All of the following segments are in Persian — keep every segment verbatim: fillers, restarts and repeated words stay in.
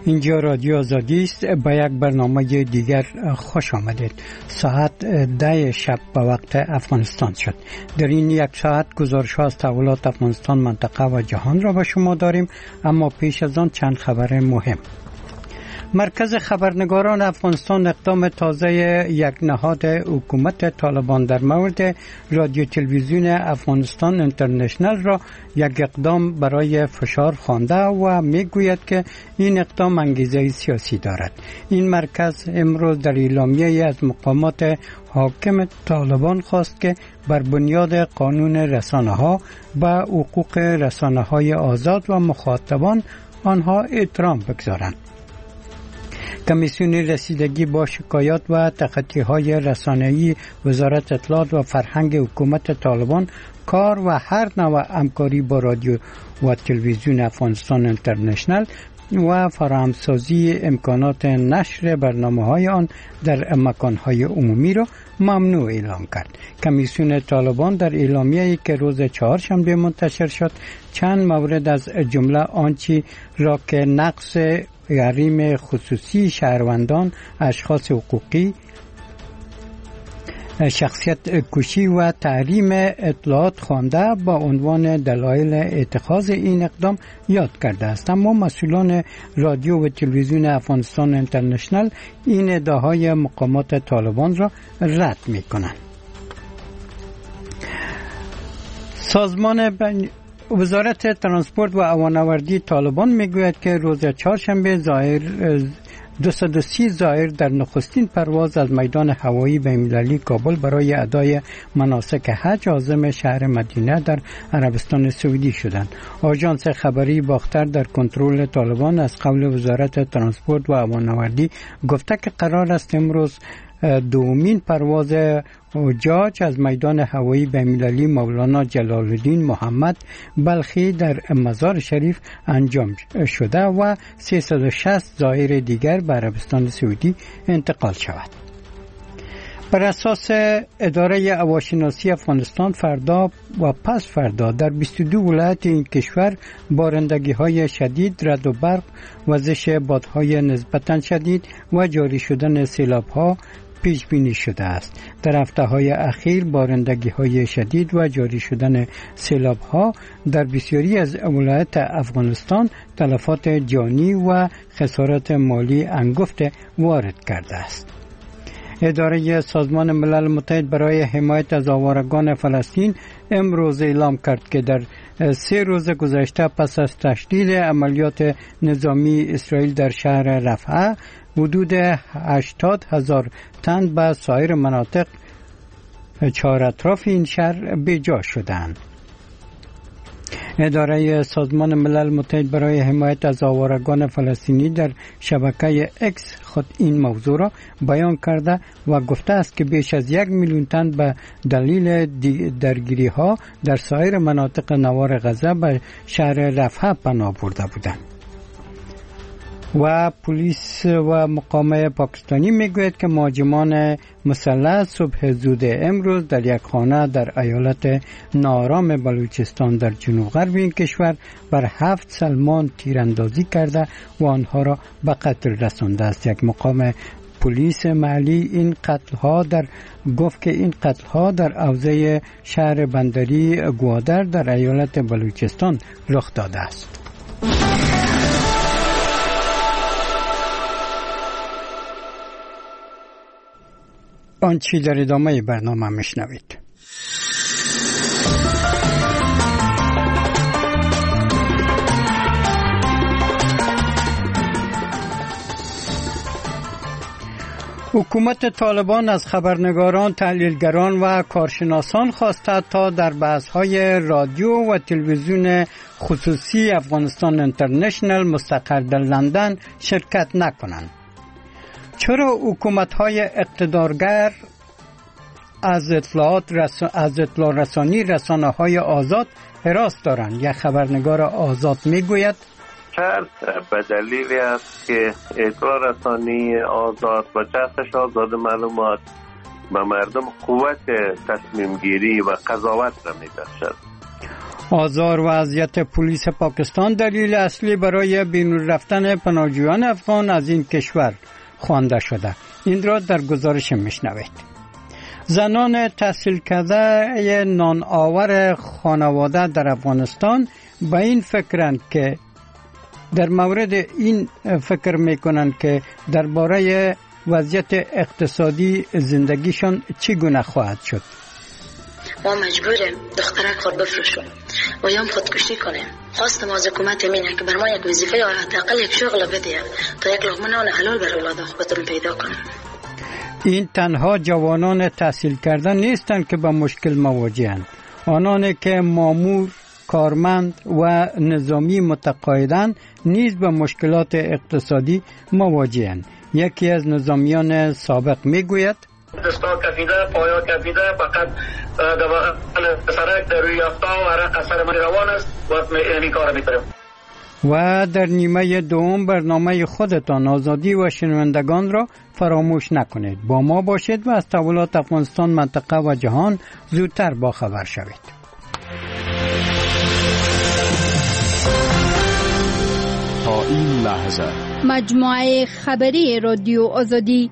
اینجا رادیو آزادی است. به یک برنامه دیگر خوش آمدید. ساعت ده شب به وقت افغانستان شد. در این یک ساعت گزارش ها از تحولات افغانستان، منطقه و جهان را به شما داریم، اما پیش از آن چند خبر مهم. مرکز خبرنگاران افغانستان اقدام تازه یک نهاد حکومت طالبان در مورد رادیو تلویزیون افغانستان اینترنشنل را یک اقدام برای فشار خوانده و میگوید که این اقدام انگیزه سیاسی دارد. این مرکز امروز در اعلامیه از مقامات حاکم طالبان خواست که بر بنیاد قانون رسانه‌ها و حقوق رسانه‌های آزاد و مخاطبان آنها احترام بگذارند. کمیسیون رسیدگی با شکایات و تخطی‌های رسانه‌ای وزارت اطلاعات و فرهنگ حکومت طالبان کار و هر نوع همکاری با رادیو و تلویزیون افغانستان اینترنشنل و فراهمسازی امکانات نشر برنامه‌های آن در مکان‌های عمومی را ممنوع اعلام کرد. کمیسیون طالبان در اعلامیه‌ای که روز چهارشنبه منتشر شد چند مورد از جمله آنچه را که نقض حریم خصوصی شهروندان، اشخاص حقوقی، شخصیت کشی و تحریم اطلاعات خوانده با عنوان دلایل اتخاذ این اقدام یاد کرده است. اما مسئولان رادیو و تلویزیون افغانستان اینترنشنل این ادعاهای مقامات طالبان را رد می کنند. سازمان بن... وزارت ترانسپورت و هوانوردی طالبان میگوید که روز چهارشنبه ظاهر دویست و سی زائر در نخستین پرواز از میدان هوایی بین‌المللی کابل برای ادای مناسک حج عازم شهر مدینه در عربستان سعودی شدند. آژانس خبری باختر در کنترل طالبان از قول وزارت ترانسپورت و هوانوردی گفته که قرار است امروز دومین پرواز حجاج از میدان هوایی بین‌المللی مولانا جلال الدین محمد بلخی در مزار شریف انجام شده و سیصد و شصت زائر دیگر به عربستان سعودی انتقال شود. بر اساس اداره هواشناسی افغانستان فردا و پس فردا در بیست و دو ولایت این کشور بارندگی های شدید، رعد و برق، وزش بادهای نسبتاً شدید و جاری شدن سیلاب ها پیش بینی شده است. در هفته های اخیر بارندگی های شدید و جاری شدن سیلاب ها در بسیاری از ولایات افغانستان تلفات جانی و خسارات مالی انگفت وارد کرده است. اداره سازمان ملل متحد برای حمایت از آوارگان فلسطین امروز اعلام کرد که در سه روز گذشته پس از تشدید عملیات نظامی اسرائیل در شهر رفح حدود هشتاد هزار تن به سایر مناطق چهار اطراف این شهر بیجا شدند. اداره سازمان ملل متحد برای حمایت از آوارگان فلسطینی در شبکه اکس خود این موضوع را بیان کرده و گفته است که بیش از یک میلیون تن به دلیل درگیری ها در سایر مناطق نوار غزه به شهر رفح پناه برده بودند. و پلیس و مقامه پاکستانی میگوید که مهاجمان مسلح صبح زود امروز در یک خانه در ایالت ناآرام بلوچستان در جنوب غرب این کشور بر هفت سلمان تیراندازی کرده و آنها را به قتل رسانده است. یک مقام پلیس محلی این قتل ها در گفت که این قتل ها در حوزه شهر بندری گوادر در ایالت بلوچستان رخ داده است. آنچه در ادامه برنامه میشنوید. حکومت طالبان از خبرنگاران، تحلیلگران و کارشناسان خواسته تا در بحث‌های رادیو و تلویزیون خصوصی افغانستان اینترنشنل مستقر در لندن شرکت نکنند. چرا حکومت‌های اقتدارگر از اطلاعات رس... از اطلاع رسانی رسانه‌های آزاد حراس دارند؟ یک خبرنگار آزاد میگوید شرط به دلیلی است که اطلاع رسانی آزاد و چرخش آزاد معلومات به مردم قوت تصمیم گیری و قضاوت را می‌بخشد. آزار و اذیت پلیس پاکستان دلیل اصلی برای بیرون رفتن پناهجویان افغان از این کشور خوانده شده. این را در گزارش میشنوید. زنان تحصیل کرده نان آور خانواده در افغانستان به این فکرند که در مورد این فکر میکنند که درباره وضعیت اقتصادی زندگیشان چگونه خواهد شد. ما مجبوریم دخترک خود بفروشیم و یا خودکشی کنیم. خواست ما از حکومت اینه که بر ما یک وظیفه یا حداقل یک شغل بده تا یک لقمه نان حلال برای اولاد خودتون پیدا کنیم. این تنها جوانان تحصیل کرده نیستند که با مشکل مواجهند. آنانی که مامور، کارمند و نظامی متقاعدند نیز به مشکلات اقتصادی مواجهند. یکی از نظامیان سابق میگوید دستا کفیده، پایا کفیده، فقط در سرک در روی یافتا و عرق اثر من روان است و این کار میکنم. و در نیمه دوم برنامه خودتان آزادی و شنوندگان را فراموش نکنید. با ما باشید و از تحولات افغانستان، منطقه و جهان زودتر با خبر شوید. تا این لحظه مجموعه خبری رادیو آزادی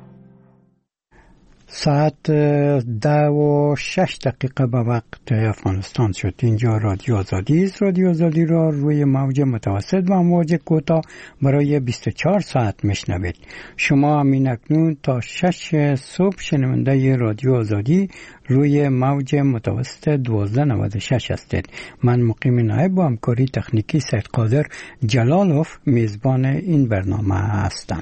ساعت ده و شش دقیقه به وقت افغانستان شد. اینجا رادیو آزادی است. رادیو آزادی را روی موج متوسط و موج کوتاه برای بیست و چهار ساعت میشنوید. شما همین اکنون تا شش صبح شنونده رادیو آزادی روی موج متوسط دوازده نود و شش هستید. من مقیم نایب با همکاری تکنیکی سید قادر جلالوف میزبان این برنامه هستم.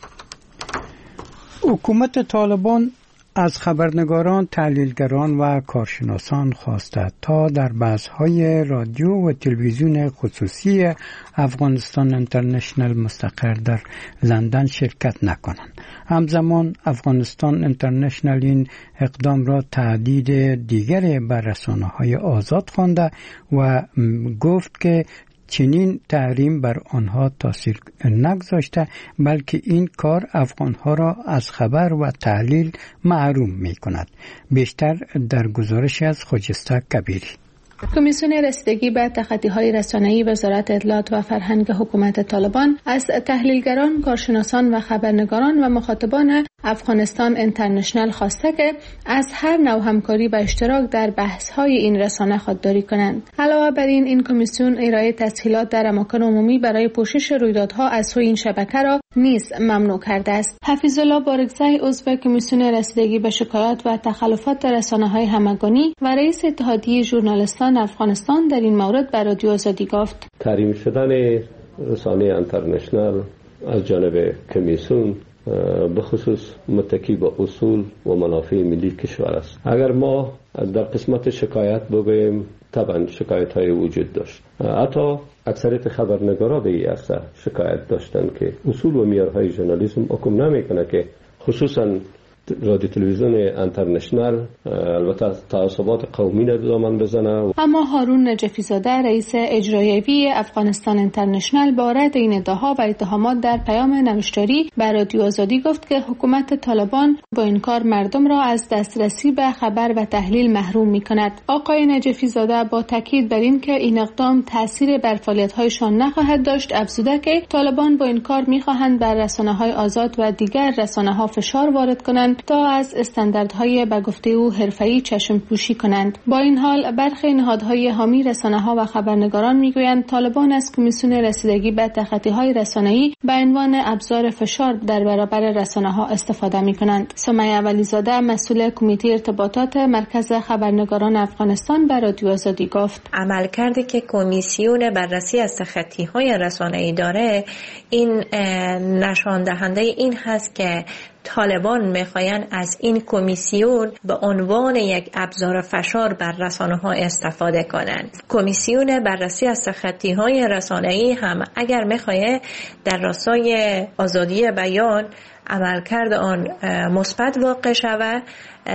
حکومت طالبان از خبرنگاران، تحلیلگران و کارشناسان خواسته تا در بحث‌های رادیو و تلویزیون خصوصی افغانستان اینترنشنال مستقر در لندن شرکت نکنند. همزمان افغانستان اینترنشنال این اقدام را تهدید دیگری بر رسانه‌های آزاد خوانده و گفت که چنین تحریم بر آنها تاثیر نگذاشته، بلکه این کار افغانها را از خبر و تحلیل محروم می کند. بیشتر در گزارش از خجسته کبیری. کمیسیون رسیدگی به تخطی‌های رسانه‌ای وزارت اطلاعات و فرهنگ حکومت طالبان از تحلیلگران، کارشناسان و خبرنگاران و مخاطبان افغانستان اینترنشنال خواسته که از هر نوع همکاری و اشتراک در بحث‌های این رسانه خودداری کنند. علاوه بر این، این کمیسیون ارائه تسهیلات در اماکن عمومی برای پوشش رویدادها از سوی این شبکه را نیز ممنوع کرده است. حفیظ الله بارگزی، عضو کمیسیون رسیدگی به شکایات و تخلفات رسانه‌های همگانی و رئیس اتحادیه ژورنالیستان افغانستان، در این مورد به رادیو آزادی گفت: تحریم شدن رسانه اینترنشنال از جانب کمیسیون به خصوص متکی به اصول و منافع ملی کشور است. اگر ما در قسمت شکایت بگوییم، طبعا شکایت های وجود داشت. حتی اکثریت خبرنگارا به این عرصه شکایت داشتن که اصول و معیارهای ژورنالیسم حکم نمیکنه که خصوصا رادیو تلویزیون اینترنشنال البته تعصبات قومی را دامن بزنه. اما هارون نجفی زاده، رئیس اجرایی افغانستان اینترنشنال، با رد این ادعاها و اتهامات در پیام نوشتاری به رادیو آزادی گفت که حکومت طالبان با این کار مردم را از دسترسی به خبر و تحلیل محروم می‌کند. آقای نجفی زاده با تاکید بر این که این اقدام تأثیر بر فعالیت‌هایشان نخواهد داشت، افزوده که طالبان با این کار می‌خواهند بر رسانه‌های آزاد و دیگر رسانه‌ها فشار وارد کنند تا از استانداردهای به گفته او حرفه‌ای چشم پوشی کنند. با این حال برخی نهادهای حامی رسانه‌ها و خبرنگاران میگویند طالبان از کمیسیون رسیدگی به تخطی‌های رسانه‌ای به عنوان ابزار فشار در برابر رسانه‌ها استفاده می‌کنند. سمیه ولیزاده، مسئول کمیته ارتباطات مرکز خبرنگاران افغانستان، به رادیو آزادی گفت: عملکردی که کمیسیون بررسی از تخطی‌های رسانه‌ای داره، این نشان دهنده این هست که طالبان میخواین از این کمیسیون به عنوان یک ابزار فشار بر رسانه‌ها استفاده کنند. کمیسیون بررسی از تخطی‌های رسانه‌ای هم اگر میخواد در راستای آزادی بیان عملکرد آن مثبت واقع شود.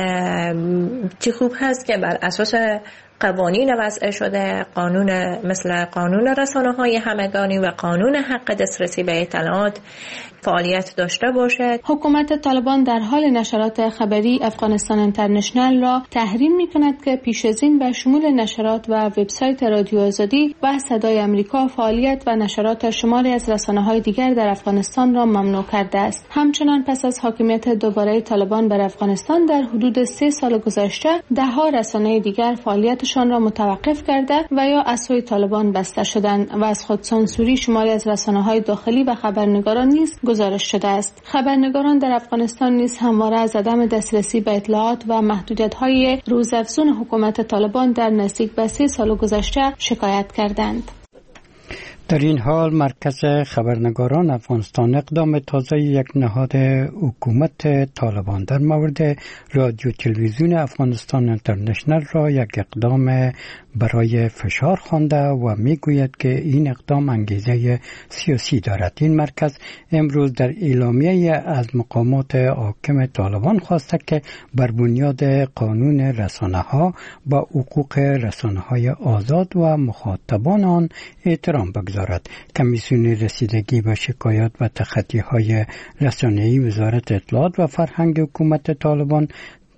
چه خوب هست که بر اساس قوانین وضع شده، قانون مثل قانون رسانه‌های همگانی و قانون حق دسترسی به اطلاعات فعالیت داشته باشد. حکومت طالبان در حال نشرات خبری افغانستان اینترنشنال را تحریم می‌کند که پیش از این به شمول نشرات و وبسایت رادیو آزادی و صدای آمریکا فعالیت و نشرات شماری از رسانه‌های دیگر در افغانستان را ممنوع کرده است. همچنان پس از حاکمیت دوباره طالبان بر افغانستان در حدود سه سال گذشته، ده‌ها رسانه دیگر فعالیتشان را متوقف کرده و یا از سوی طالبان بسته شدند و از خود سانسوری شماری از رسانه‌های داخلی و خبرنگاران نیز گزارش شده است. خبرنگاران در افغانستان نیز همواره از عدم دسترسی به اطلاعات و محدودیت‌های روزافزون حکومت طالبان در نزدیک به سه سال گذشته شکایت کردند. در این حال مرکز خبرنگاران افغانستان اقدام تازه یک نهاد حکومت طالبان در مورد رادیو تلویزیون افغانستان اینترنشنال را یک اقدام برای فشار خوانده و میگوید که این اقدام انگیزه سیاسی دارد. این مرکز امروز در اعلامیه از مقامات حاکم طالبان خواسته که بر بنیاد قانون رسانه‌ها با حقوق رسانه‌های آزاد و مخاطبان آن احترام بگذارد. کمیسیون رسیدگی به شکایات و تخطی‌های رسانه‌ای وزارت اطلاعات و فرهنگ حکومت طالبان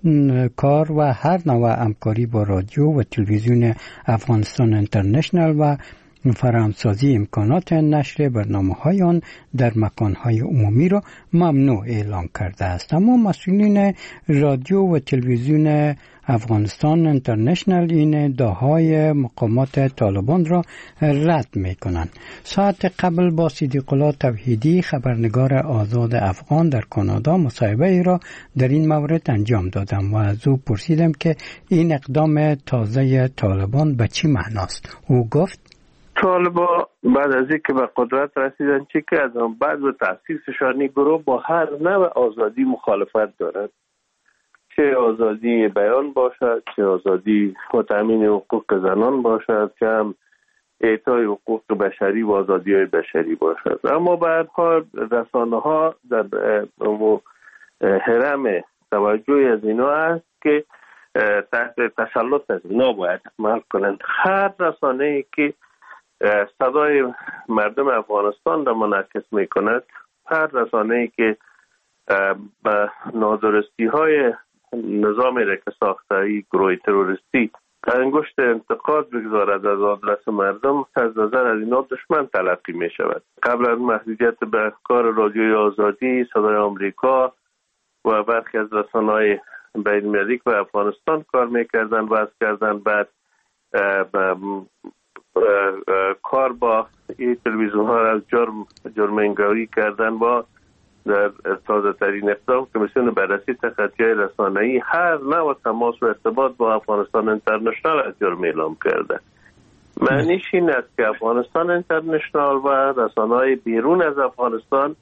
کار و هر نوع همکاری با رادیو و تلویزیون افغانستان اینترنشنال و فراهمسازی امکانات نشر برنامه‌های آن در مکان‌های عمومی را ممنوع اعلام کرده است. اما مسئولین رادیو و تلویزیون افغانستان اینترنشنال این ادعاهای مقامات طالبان را رد می‌کنند. ساعت قبل با صدیق الله توحیدی خبرنگار آزاد افغان در کانادا مصاحبه ای را در این مورد انجام دادم و از او پرسیدم که این اقدام تازه طالبان به چی معناست. او گفت طالبان بعد از اینکه به قدرت رسیدن چی کردن؟ بعد به تأسیسشان گروه با هر نوع آزادی مخالفت دارد، چه آزادی بیان باشد، چه آزادی و تامین حقوق زنان باشد، چه هم اعطای حقوق بشری و آزادی های بشری باشد. اما به هر حال رسانه ها در حرم توجهی از اینا است که تحت تسلط از اینا باید عمل کنند. هر رسانه ای که صدای مردم افغانستان را منعکس می کند، هر رسانه ای که به نادرستی های نظامی را که ساخته ای گروه تروریستی انگشت انتقاد بگذارد از آدرس مردم، از نظر از اینا دشمن تلقی می شود. قبل از محدودیت به کار رادیوی آزادی، صدای آمریکا و برخی از رسانه‌های بین‌المللی که به افغانستان کار میکردن وضع کردن، بعد کار با این تلویزیون ها از جرم جرم‌انگاری کردن با در تازه ترین اقدام کمیسیون بررسی تخطی‌های رسانه‌ای هر نوع تماس و ارتباط با افغانستان اینترنشنال از جرم اعلام کرده. معنیش این است که افغانستان اینترنشنال و رسانه‌های بیرون از افغانستان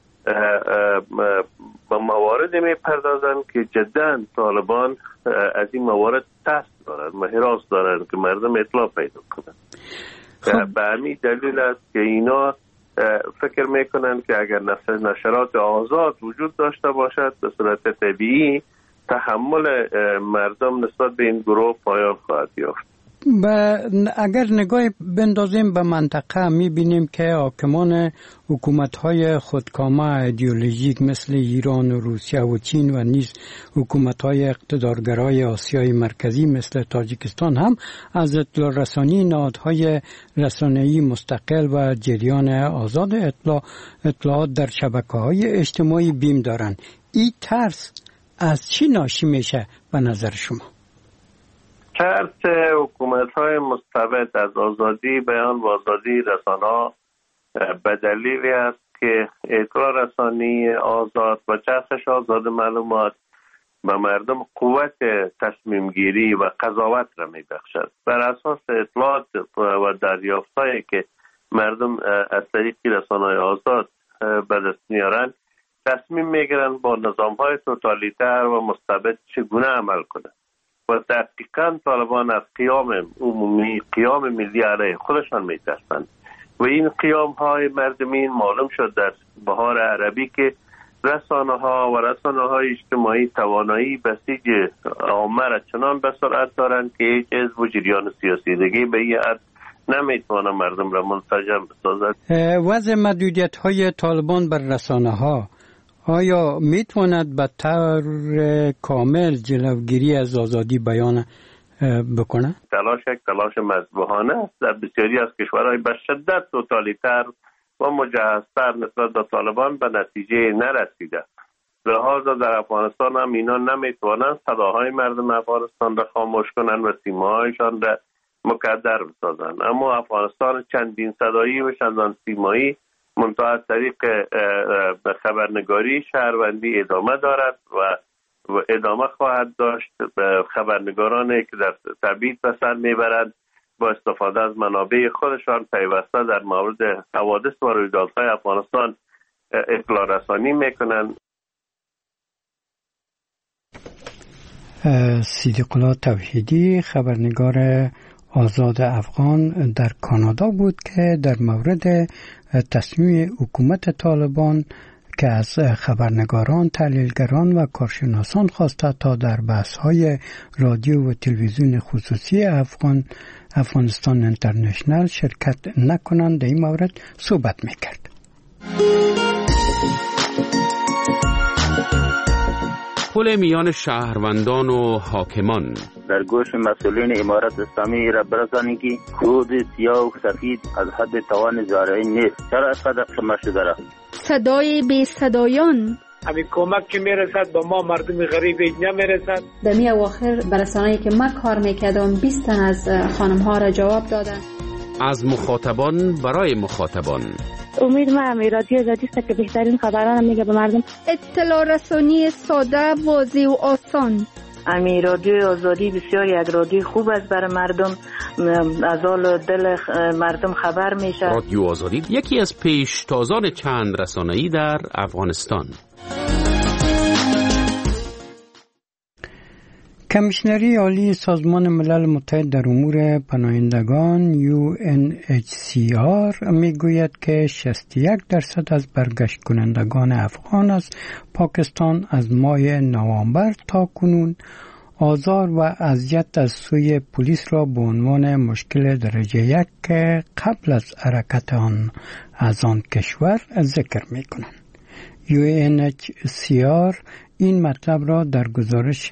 با مواردی میپردازند که جداً طالبان از این موارد ترس دارند و هراس دارند که مردم اطلاع پیدا کنند. به همین دلیل است که اینا فکر میکنند که اگر نشرات آزاد وجود داشته باشد به صورت طبیعی تحمل مردم نسبت به این گروه پایان خواهد یافت. و اگر نگاه بندازیم به منطقه میبینیم که حاکمان حکومت‌های خودکامه ایدئولوژیک مثل ایران و روسیه و چین و نیز حکومت‌های اقتدارگرای آسیای مرکزی مثل تاجیکستان هم از اطلاع رسانی نهادهای رسانه‌ای مستقل و جریان آزاد اطلاع اطلاعات در شبکه‌های اجتماعی بیم دارند. این ترس از چی ناشی میشه به نظر شما؟ ترس حکومت‌های مستبد از آزادی بیان و آزادی رسانه‌ها به دلیلی است که اطلاع رسانی آزاد و چرخش آزاد معلومات به مردم قوت تصمیم گیری و قضاوت را می بخشد. بر اساس اطلاعات و دریافت‌هایی که مردم از طریق رسانه‌های آزاد به دست میارند تصمیم میگیرند با نظام‌های توتالیتر و مستبد چگونه عمل کنند. و دقیقاً طالبان از قیام عمومی، قیام ملی علیه خودشان میترسند و این قیام های مردمی معلوم شد در بهار عربی که رسانه ها و رسانه های اجتماعی توانایی بسیج عامه را چنان به سرعت دارند که هیچ حزب و جریان سیاسی دیگه به این حد نمیتونه مردم را منسجم بسازد. وضع محدودیت های طالبان بر رسانه ها آیا میتواند به طور کامل جلوگیری از آزادی بیان بکنه؟ تلاش یک تلاش مذبوحانه است. در بسیاری از کشورهای به شدت توتالیتر و مجهزتر نسبت به طالبان به نتیجه نرسیده. لذا در افغانستان هم اینا نمیتوانند صداهای مردم افغانستان را خاموش کنند و سیماهایشان را مکدر بسازند. اما افغانستان چندین صدایی و چندان سیمایی منتها از طریق خبرنگاری شهروندی ادامه دارد و ادامه خواهد داشت. خبرنگارانی که در تبعید به سر میبرند با استفاده از منابع خودشان پیوسته در مورد حوادث و رویدادهای افغانستان اطلاع رسانی میکنند. صدیق الله توحیدی خبرنگار آزاد افغان در کانادا بود که در مورد تصمیم حکومت طالبان که از خبرنگاران، تحلیلگران و کارشناسان خواسته تا در بحث‌های رادیو و تلویزیون خصوصی افغان افغانستان اینترنشنال شرکت نکنند در این مورد صحبت میکرد. پل میان شهروندان و حاکمان در گوش مسئولین امارت اسلامی را برسانید که خود سیاه و سفید از حد توان زارعین نیست. چرا از خود اقسام شده را؟ صدای بی صدایان همین کمک که میرسد با ما مردم غریب نمیرسد. در می اواخر برسانه‌ای که من کار میکردم بیست تن از خانم ها را جواب دادن. از مخاطبان برای مخاطبان. امید ما هم رادیو آزادی است که بهترین خبران میگه به مردم. اطلاع رسانی ساده، واضح و آسان. امی رادیو آزادی بسیار یک رادیو خوب است برای مردم، از حال دل مردم خبر میشه. رادیو آزادی یکی از پیشتازان چند رسانه‌ای در افغانستان. کمیشنری عالی سازمان ملل متحد در امور پناهندگان یو ان اچ سی آر میگوید که شصت و یک درصد از برگشت کنندگان افغان از پاکستان از ماه نوامبر تا کنون آزار و اذیت از سوی پلیس را به عنوان مشکل درجه یک که قبل از حرکت آن از آن کشور ذکر میکنند. یو ان اچ سی آر این مطلب را در گزارش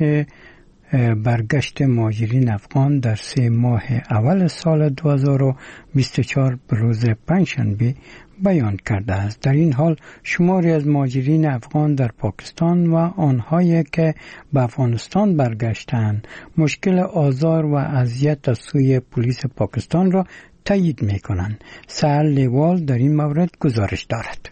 برگشت مهاجرین افغان در سه ماه اول سال دو هزار و بیست و چهار به روز پنجشنبه بیان کرده است. در این حال شماری از مهاجرین افغان در پاکستان و آنهایی که به افغانستان برگشتند مشکل آزار و اذیت از سوی پلیس پاکستان را تایید می‌کنند. سهل لیوال در این مورد گزارش دارد.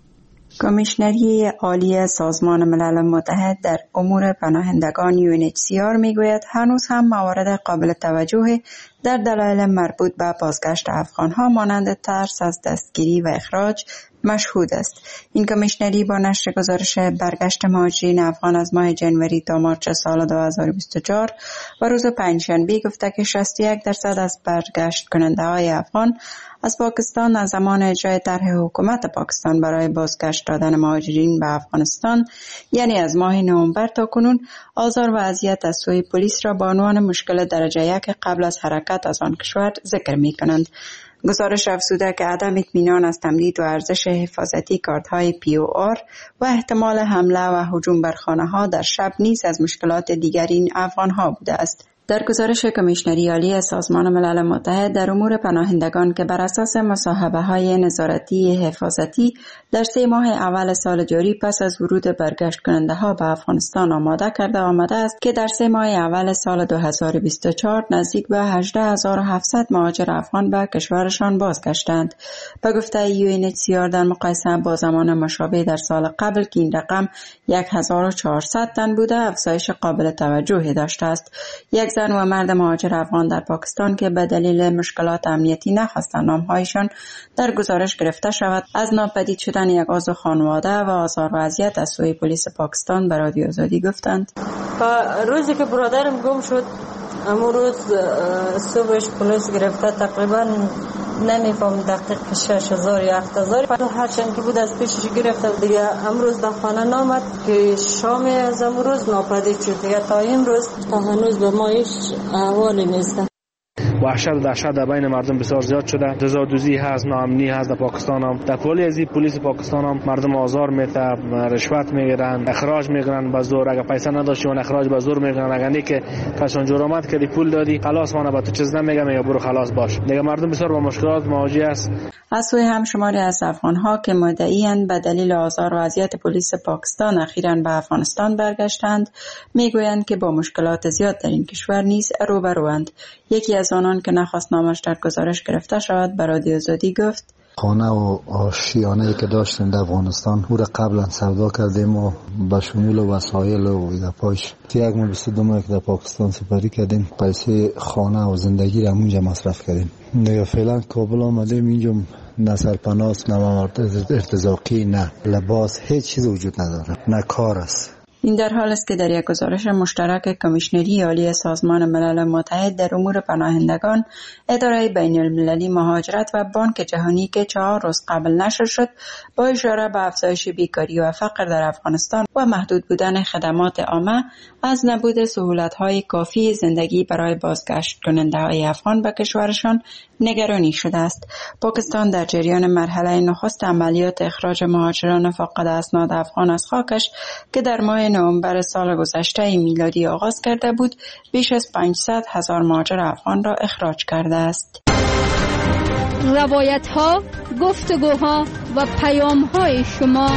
کمیشنری عالی سازمان ملل متحد در امور پناهندگان یو ان اچ سی آر میگوید هنوز هم موارد قابل توجه در دلایل مربوط به بازگشت افغانها مانند ترس از دستگیری و اخراج مشهود است. این کمیشنری با نشر گزارش برگشت مهاجرین افغان از ماه جنوری تا مارچ سال دو هزار و بیست و چهار و روز پنجشنبه گفته که شصت و یک درصد از برگشت کننده های افغان از پاکستان از زمان اجرای طرح حکومت پاکستان برای بازگشت دادن مهاجرین به افغانستان یعنی از ماه نوامبر تا کنون آزار و اذیت از سوی پلیس را به عنوان مشکل درجه یک قبل از حرکت از آن کشور ذکر می کنند. گزارش افزوده که عدم اطمینان از تمدید و ارزش حفاظتی کارت‌های پی او آر و احتمال حمله و هجوم بر خانه‌ها در شب نیز از مشکلات دیگر این افغان‌ها بوده است. در گزارش کمیشنری عالی سازمان ملل متحد در امور پناهندگان که بر اساس مصاحبه‌های نظارتی حفاظتی در سه ماه اول سال جاری پس از ورود برگشت کننده‌ها به افغانستان آماده کرده آمده است که در سه ماه اول سال دو هزار و بیست و چهار نزدیک به هجده هزار و هفتصد مهاجر افغان به کشورشان بازگشتند. به گفته یو ان اچ سی آر در مقایسه با زمان مشابه در سال قبل که این رقم هزار و چهارصد تن بوده افزایش قابل توجهی داشته است. یک زن و مرد مهاجر افغان در پاکستان که به دلیل مشکلات امنیتی نخواستند نامهایشان در گزارش گرفته شود از ناپدید شدن یک عضو خانواده و آزار و اذیت از سوی پلیس پاکستان به رادیو آزادی گفتند. روزی که برادرم گم شد امروز صبحش پلیس گرفته تقریبا نمیفهم دقیق شش هزار یا هفت هزار. هرچند که بود از پیشش گرفتم دیگه. امروز در خانه نامد که شام از امروز ناپدید شد دیگه. تا امروز تا هنوز به ما هیچ احوالی نیست. وحشت و دهشت در بین مردم بسیار زیاد شده. رضادوزی هست، ناامنی هست در پاکستان هم. در پلیس پلیس پاکستان هم مردم آزار میده، رشوت میگیرن، اخراج میگیرن به زور. اگه پیسه نداشتی اون اخراج به زور میگیرن. اگه نه که کسان جرمت کردی پول دادی خلاص مانه با تو چیز نمیگم یا برو خلاص باش. دیگه مردم بسیار با مشکلات مواجه است. از سوی هم شماری از افغان‌ها که مدعی‌اند به دلیل آزار و اذیت پلیس پاکستان اخیراً به افغانستان برگشتند میگویند که با مشکلات زیاد در این کشور نیز روبروند. یکی از آنان که نخواست نامش در گزارش گرفته شود به رادیو آزادی گفت خانه و آشیانه‌ای که داشتیم در افغانستان او را قبلا سودا کردیم و به شمول وسایل و گپاش یک ماه بیست و دو ماه که در پاکستان سپری کردیم پیسه خانه و زندگی را اونجا مصرف کردیم. دیگه فعلا کابل آمدیم اینجا نه سرپناست نه موارد ارتزاقی نه لباس هیچ چیز وجود نداره نه کار است. این در حال است که در یک گزارش مشترک کمیشنری عالی سازمان ملل متحد در امور پناهندگان، اداره بین المللی مهاجرت و بانک جهانی که چهار روز قبل نشر شد با اشاره به افزایش بیکاری و فقر در افغانستان و محدود بودن خدمات عامه از نبود سهولت‌های کافی زندگی برای بازگشت کننده‌های افغان به کشورشان نگرانی شده است. پاکستان در جریان مرحله نخست عملیات اخراج مهاجران فاقد اسناد افغان از خاکش که در ماه نوامبر سال گذشته میلادی آغاز کرده بود، بیش از پانصد هزار مهاجر افغان را اخراج کرده است. روایت‌ها، گفتگوها و پیام‌های شما.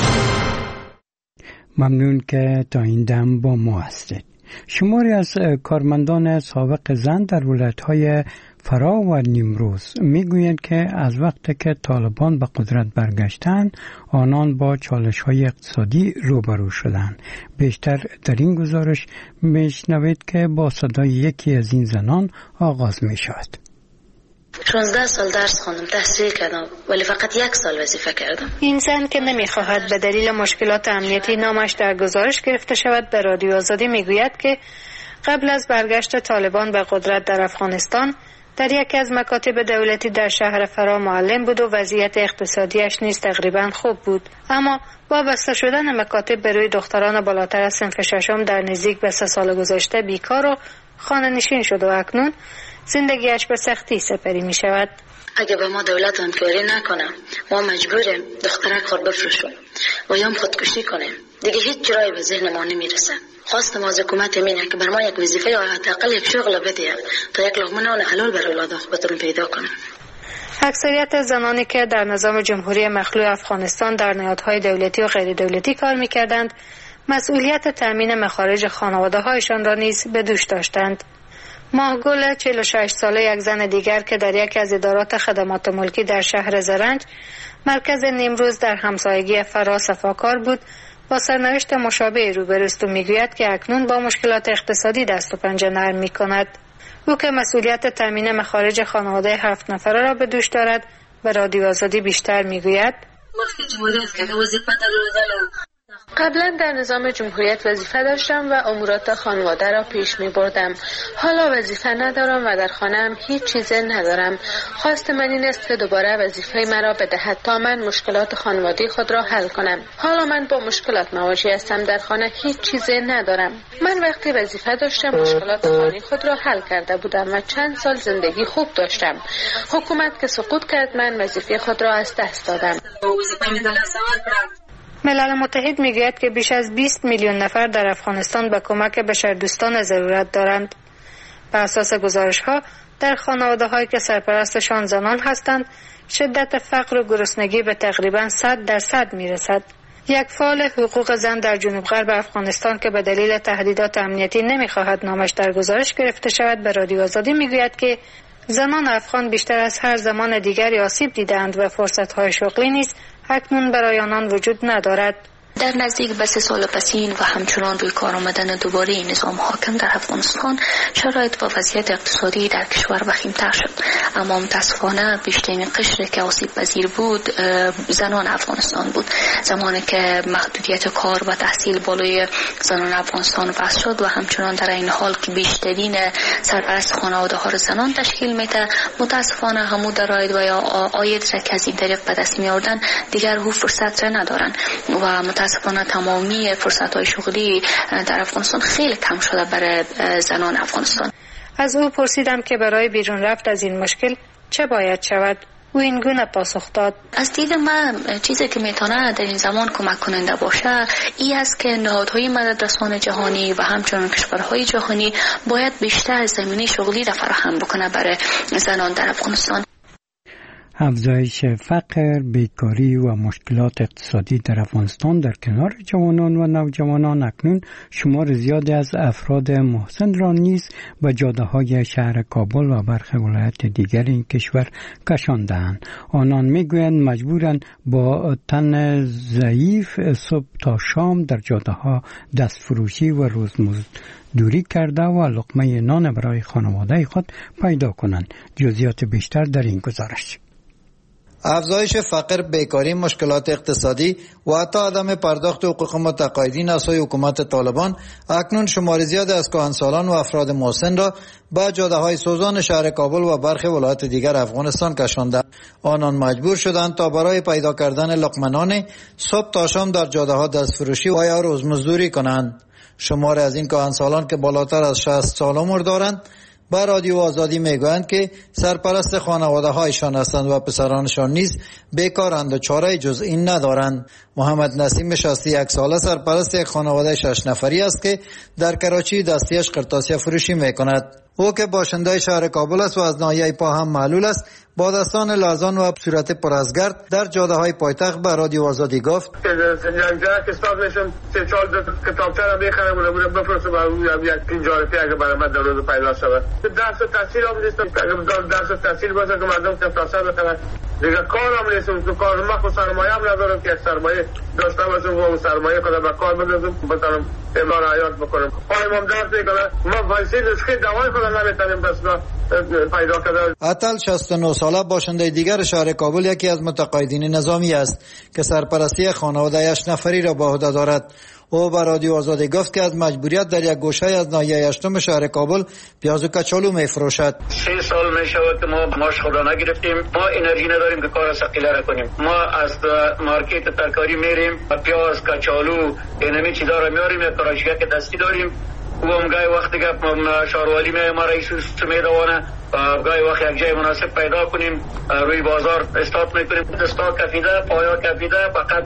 ممنون که تا این دم با ما هستید. شماری از کارمندان سابق زن در ولایت‌های فرا و نیمروز میگویند که از وقتی که طالبان به قدرت برگشتند آنان با چالش‌های اقتصادی روبرو شدند. بیشتر در این گزارش میشنوید که با صدای یکی از این زنان آغاز می‌شود. شانزده سال درس خواندم، تحصیل کردم، ولی فقط یک سال وظیفه کردم. این زن که نمیخواهد به دلیل مشکلات امنیتی نامش در گزارش گرفته شود به رادیو آزادی میگوید که قبل از برگشت طالبان به قدرت در افغانستان در یکی از مکاتب دولتی در شهر فرا معلم بود و وضعیت اقتصادیش نیز تقریبا خوب بود، اما با بسته شدن مکاتب به روی دختران بالاتر از صنف ششم در نزدیک به سه سال گذشته بیکار و خانه نشین شد و اکنون زندگیش به سختی سپری می شود. اگه به ما دولت همکاری نکنه ما مجبوریم دخترک خود بفروشیم و یا خودکشی کنیم. دیگه هیچ جایی به ذهن ما نمیرسه. خواستم از حکومت اینه که بر ما یک وظیفه یا حداقل یک شغل بده تا یک لقمه نان حلال برای اولاد خودتون پیدا کنیم. اکثریت زنانی که در نظام جمهوری مخلوع افغانستان در نهادهای دولتی و غیر دولتی کار می‌کردند، مسئولیت تامین مخارج خانواده‌هایشان را نیز به دوش داشتند. ماهگل چهل و شش ساله یک زن دیگر که در یکی از ادارات خدمات ملکی در شهر زرنج مرکز نیمروز در همسایگی فرا صفاکار بود، با سرنوشت مشابه روبروست و میگوید که اکنون با مشکلات اقتصادی دست و پنجه نرم می‌کند. او که مسئولیت تامین مخارج خانواده هفت نفره را به دوش دارد به رادیو آزادی بیشتر میگوید قبلا در نظام جمهوریت وظیفه داشتم و امورات خانواده را پیش می بردم. حالا وظیفه ندارم و در خانه‌ام هیچ چیزی ندارم. خواست من این است که دوباره وظیفه مرا بدهد تا من مشکلات خانوادی خود را حل کنم. حالا من با مشکلات مواجه هستم، در خانه هیچ چیزی ندارم. من وقتی وظیفه داشتم مشکلات خانه خود را حل کرده بودم و چند سال زندگی خوب داشتم. حکومت که سقوط کرد من وظیفه خود را از دست دادم. ملل متحد میگوید که بیش از بیست میلیون نفر در افغانستان به کمک بشردوستانه ضرورت دارند. بر اساس گزارش‌ها در خانواده‌هایی که سرپرستشان زنان هستند، شدت فقر و گرسنگی به تقریباً صد درصد میرسد. یک فعال حقوق زن در جنوب غرب افغانستان که به دلیل تهدیدات امنیتی نمیخواهد نامش در گزارش گرفته شود به رادیو آزادی میگوید که زنان افغان بیشتر از هر زمان دیگری آسیب دیدند و فرصت‌های شغلی نیز اکنون برای آنان وجود ندارد. در نزدیک به سه سال پسین و همچنان روی کار آمدن دوباره نظام حاکم در افغانستان شرایط و وضعیت اقتصادی در کشور وخیم‌تر شد. اما متاسفانه بیشترین قشری که آسیب پذیر بود زنان افغانستان بود. زمانی که محدودیت کار و تحصیل بالای زنان افغانستان وضع شد و همچنان در این حال که بیشترین سرپرست خانواده ها را زنان تشکیل میده، متاسفانه همو درآمد و یا عاید را که از این طریق به دست میآوردن دیگر هو فرصت را ندارن و متاسفانه تمامی فرصت های شغلی در افغانستان خیلی کم شده برای زنان افغانستان. از او پرسیدم که برای بیرون رفت از این مشکل چه باید شود. او این گونه پاسخ داد: از دید من چیزی که میتونه در این زمان کمک کننده باشه این است که نهادهای مددرسان جهانی و همچنین کشورهای جهانی باید بیشتر زمینه شغلی را فراهم بکنه برای زنان در افغانستان. افزایش فقر، بیکاری و مشکلات اقتصادی در افغانستان در کنار جوانان و نوجوانان اکنون شمار زیادی از افراد محسن را نیز به جاده‌های شهر کابل و برخی ولایات دیگر این کشور کشانده‌اند. آنان میگویند مجبورند با تن ضعیف صبح تا شام در جاده‌ها دست فروشی و روزمزدوری کرده و لقمه نان برای خانواده خود پیدا کنند. جزئیات بیشتر در این گزارش. افزایش فقر، بیکاری، مشکلات اقتصادی و حتی عدم پرداخت حقوق متقاعدین از سوی حکومت طالبان اکنون شمار زیاد از کهنسالان و افراد محسن را به جاده‌های سوزان شهر کابل و برخی ولایات دیگر افغانستان کشانده. آنان مجبور شدند تا برای پیدا کردن لقمه نان صبح تا شام در جاده‌ها دست فروشی و یا روزمزدوری کنند. شمار از این کهنسالان که بالاتر از شصت سال عمر دارند با رادیو آزادی میگویند که سرپرست خانواده هایشان هستند و پسرانشان نیز بیکارند و چاره جز این ندارند. محمد نسیم شصت و یک ساله سرپرست یک خانواده شش نفری است که در کراچی دستیش قرطاسیه فروشی میکند. او که باشنده شهر کابل است و از ناحیه پا هم معلول است، با دستان لرزان و صورت پر از گرد در جاده های پایتخت به رادیو آزادی گفت: که استاد نشون سه چهار کتابچه را میخرم و بودم بفرستم و یک تجارتی اگه برای من در روز پیدا شود. درس تحصیل هم نیستم، اگه درس تحصیل باشه که مردم کتابچه بخرن دیگه کار هم نیستم. تو کار من خود سرمایه هم ندارم که یک سرمایه داشته باشم و اون سرمایه خود به کار بندازم بتونم امرار حیات بکنم. پایم هم درد میکنه، ما وایسی نسخه دوای خود نمیتونیم بس پیدا کرده. عطل شصت و نه ساله باشنده دیگر شهر کابل یکی از متقاعدین نظامی است که سرپرستی خانواده هشت نفری را به عهده دارد. او به رادیو آزادی گفت که از مجبوریت در یک گوشه از ناحیه هشتم شهر کابل پیاز و کچالو میفروشد. سه سال می شود که ما ماش خدا نگرفتیم، ما انرژی نداریم که کار ثقیله را کنیم. ما از مارکت ترکاری میریم، پیاز، کچالو، اینمی چیزا را میاریم، یک کاراشگاه که دستی داریم. و هم گاهی وقتی که شاروالی می ما رئیس میدوانه گاهی وقت یک جای مناسب پیدا کنیم روی بازار استارت میکنیم. استارت کفیده، پایا کفیده، فقط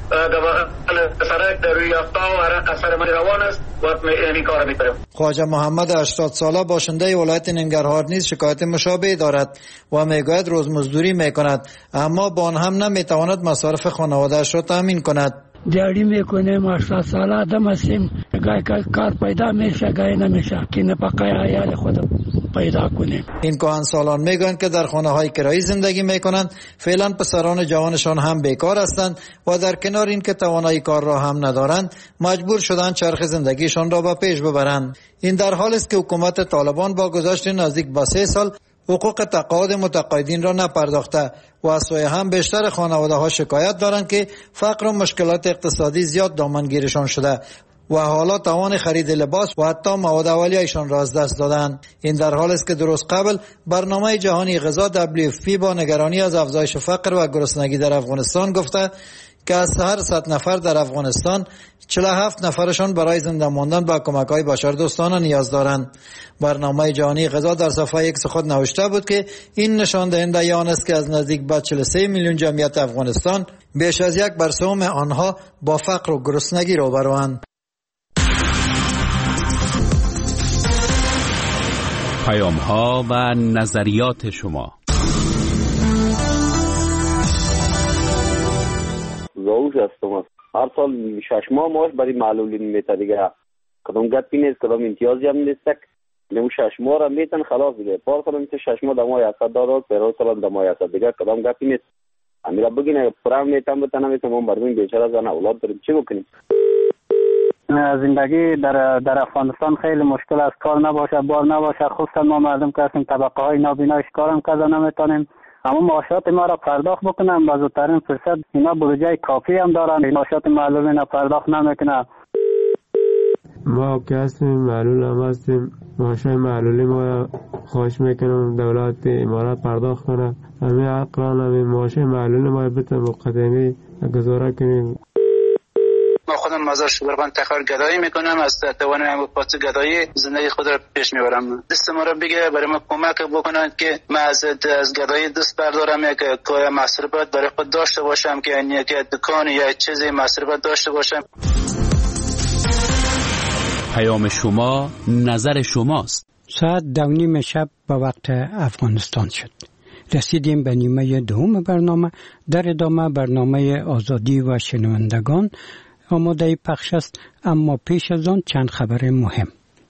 در سرک در روی یافتا و عرق اثر من روان است و این کار میکنیم. خواجه محمد هشتاد ساله باشنده ولایت ننگرهار نیز شکایت مشابه دارد و میگوید روزمزدوری میکند اما با آن هم نمیتواند مصارف خانواده‌اش را تامین کند. دیاری میکنیم، هشتاد ساله آدم هستیم، گاهی کار پیدا میشه گاهی نمیشه که نفقه عیال خود پیدا کنیم. این کهنسالان میگویند که در خانه های کرایی زندگی میکنند، فعلا پسران جوانشان هم بیکار هستند و در کنار این که توانایی کار را هم ندارند مجبور شدند چرخ زندگیشان را به پیش ببرند. این در حالی است که حکومت طالبان با گذشت نزدیک به سه سال حقوق تقاعد متقاعدین را نپرداخته و از سوی هم بیشتر خانواده ها شکایت دارند که فقر و مشکلات اقتصادی زیاد دامنگیرشان شده و حالا توان خرید لباس و حتی مواد اولیه‌شان را از دست دادند. این در حالی است که درست قبل برنامه جهانی غذا دبلیو اف پی با نگرانی از افزایش فقر و گرسنگی در افغانستان گفته که از هر صد نفر در افغانستان چهل و هفت نفرشان برای زنده ماندن به کمک‌های بشردوستانه نیاز دارند. برنامه جهانی غذا در صفحه ایکس خود نوشته بود که این نشان دهنده آن است که از نزدیک به چهل و سه میلیون جمعیت افغانستان بیش از یک بر سوم آنها با فقر و گرسنگی روبروند. پیام‌ها و نظریات شما. زوج هستم. هر سال شش ماه ماش برای معلولین میته دیگه. کدام گپی نیست، کدام امتیازی هم نیست. نمو شش ماه را میتن خلاص دیگه. پار کنم که شش ماه دمای هست دارد، پیرو سال دمای هست دیگه. کدام گپی نیست. امیرا بگین اگه پرام میتم بتنم میتم ما مردم بیچاره زن اولاد داریم چی بکنیم؟ زندگی در در افغانستان خیلی مشکل است. کار نباشه، بار نباشه، خصوصا ما مردم که هستیم طبقه های نابینایش کارم کردن نمیتونیم. اما معاشات ما را پرداخت بکنم با زودترین فرصت. اینا بودجه کافی هم دارن، معاشات معلولی نه پرداخت نمیکنه. ما که هستیم معلول هم هستیم، معاشای معلولی ما خواهش میکنم دولت امارات پرداخت کنه. همین اقران همین معاشای معلولی ما بتن مقدمی گزاره کنیم. ما خودم مزار شبرغان تخار گدایی میکنم، از توانم پاس گدایی زندگی خود را پیش میبرم. دست ما را بگیره برای ما کمک بکنند که ما از از گدایی دست بردارم، یک کوی مصرفات برای خود داشته باشم که یک دکان یا چیزی مصرفات داشته باشم. پیام شما نظر شماست. ساعت دو نیم شب به وقت افغانستان شد. رسیدیم به نیمه دوم برنامه. در ادامه برنامه آزادی و شنوندگان آماده پخش است، اما پیش از آن چند خبر مهم.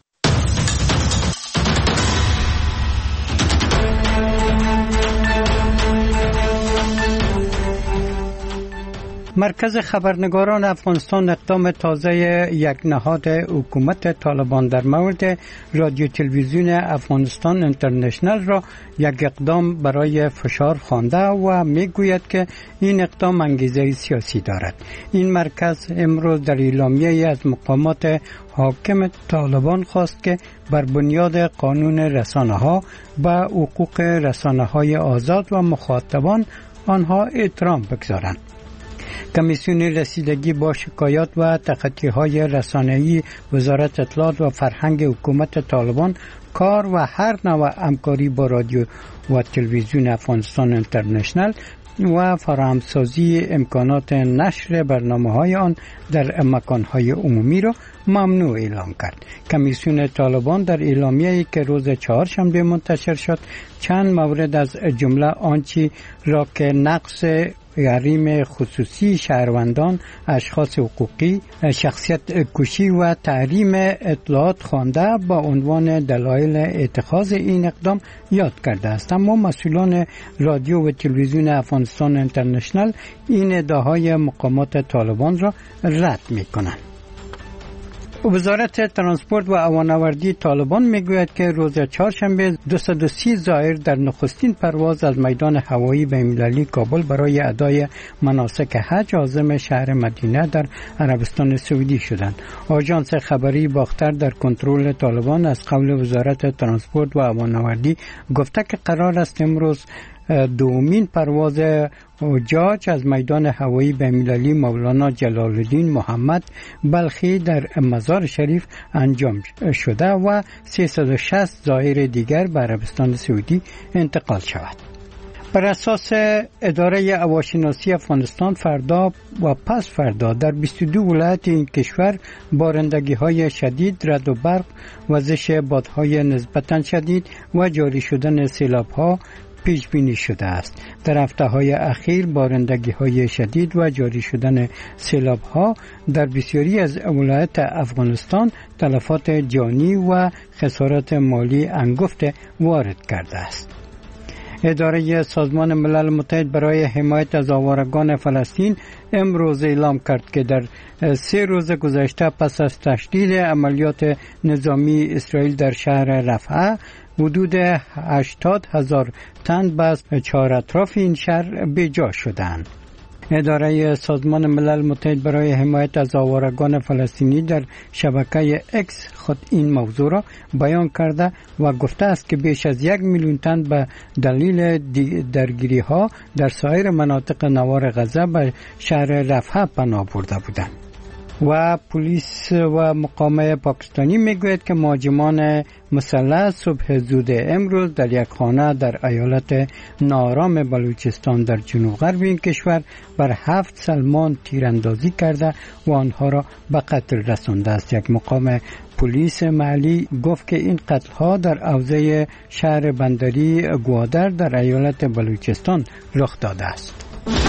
مرکز خبرنگاران افغانستان اقدام تازه یک نهاد حکومت طالبان در مورد رادیو تلویزیون افغانستان اینترنشنال را یک اقدام برای فشار خوانده و میگوید که این اقدام انگیزه سیاسی دارد. این مرکز امروز در اعلامیه از مقامات حاکم طالبان خواست که بر بنیاد قانون رسانه‌ها به حقوق رسانه‌های آزاد و مخاطبان آنها احترام بگذارند. کمیسیون رسیدگی با شکایات و تخطی‌های رسانه‌ای وزارت اطلاعات و فرهنگ حکومت طالبان کار و هر نوع همکاری با رادیو و تلویزیون افغانستان اینترنشنال و فراهمسازی امکانات نشر برنامه‌های آن در مکان‌های عمومی را ممنوع اعلام کرد. کمیسیون طالبان در اعلامیه‌ای که روز چهارشنبه منتشر شد چند مورد از جمله آنچه را که نقص حریم خصوصی شهروندان، اشخاص حقوقی، شخصیت کشی و تحریم اطلاعات خوانده با عنوان دلایل اتخاذ این اقدام یاد کرده است. اما مسئولان رادیو و تلویزیون افغانستان اینترنشنال این ادعاهای مقامات طالبان را رد می‌کنند. وزارت ترانسپورت و هوانوردی طالبان میگوید که روز چهارشنبه دویست و سی زائر در نخستین پرواز از میدان هوایی بین‌المللی کابل برای ادای مناسک حج عازم شهر مدینه در عربستان سعودی شدند. آژانس خبری باختر در کنترل طالبان از قول وزارت ترانسپورت و هوانوردی گفته که قرار است امروز دومین پرواز حجاج از میدان هوایی بین‌المللی مولانا جلال الدین محمد بلخی در مزار شریف انجام شده و سیصد و شصت زائر دیگر به عربستان سعودی انتقال شود. بر اساس اداره هواشناسی افغانستان فردا و پس فردا در بیست و دو ولایت این کشور بارندگی های شدید، رعد و برق، وزش بادهای نسبتاً شدید و جاری شدن سیلاب ها پیش بینی شده است. در هفته های اخیر بارندگی های شدید و جاری شدن سیلاب ها در بسیاری از ولایات افغانستان تلفات جانی و خسارات مالی انگفت وارد کرده است. اداره سازمان ملل متحد برای حمایت از آوارگان فلسطین امروز اعلام کرد که در سه روز گذشته پس از تشدید عملیات نظامی اسرائیل در شهر رفح حدود هشتاد هزار تن از چهار اطراف این شهر بیجا شدند. اداره سازمان ملل متحد برای حمایت از آوارگان فلسطینی در شبکه اکس خود این موضوع را بیان کرده و گفته است که بیش از یک میلیون تن به دلیل درگیری ها در سایر مناطق نوار غزه به شهر رفح پناه برده بودند. و پلیس و مقامه پاکستانی میگوید که مهاجمان مسلح صبح زود امروز در یک خانه در ایالت ناآرام بلوچستان در جنوب غرب این کشور بر هفت سلمان تیراندازی کرده و آنها را به قتل رسانده است. یک مقام پلیس محلی گفت که این قتل ها در حوزه شهر بندری گوادر در ایالت بلوچستان رخ داده است.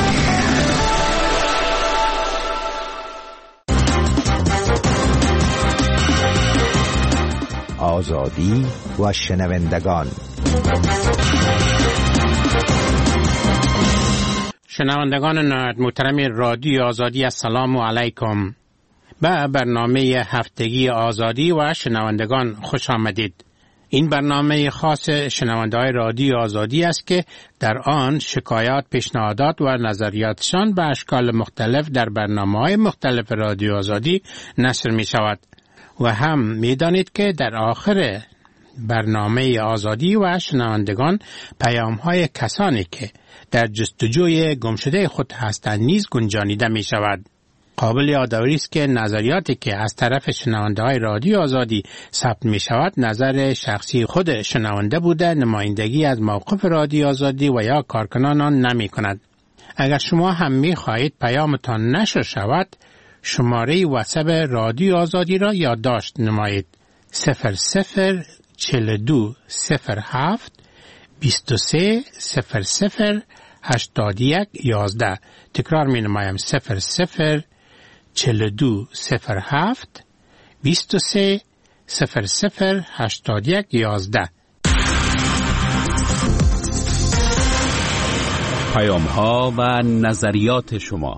آزادی و شنوندگان. شنوندگان محترم رادیو آزادی، السلام علیکم. به برنامه هفتگی آزادی و شنوندگان خوش آمدید. این برنامه خاص شنونده‌های رادیو آزادی است که در آن شکایات، پیشنهادات و نظریاتشان به اشکال مختلف در برنامه‌های مختلف رادیو آزادی نشر می شود. و هم می دانید که در آخر برنامه آزادی و شنوندگان پیام‌های کسانی که در جستجوی گمشده خود هستند نیز گنجانیده می شود. قابل یادآوری است که نظریاتی که از طرف شنونده‌های رادیو آزادی ثبت می شود نظر شخصی خود شنونده بوده، نمایندگی از موقف رادیو آزادی و یا کارکنان آن نمی کند. اگر شما هم می خواهید پیامتان نشر شود، شماره واتساپ رادیو آزادی را یادداشت نمایید: صفر صفر چهل و دو صفر هفت بیست و سه صفر صفر هشتاد و یک یازده. تکرار می نمایم: صفر صفر چهل و دو صفر هفت بیست و سه صفر صفر هشتاد و یک یازده. پیام ها و نظریات شما.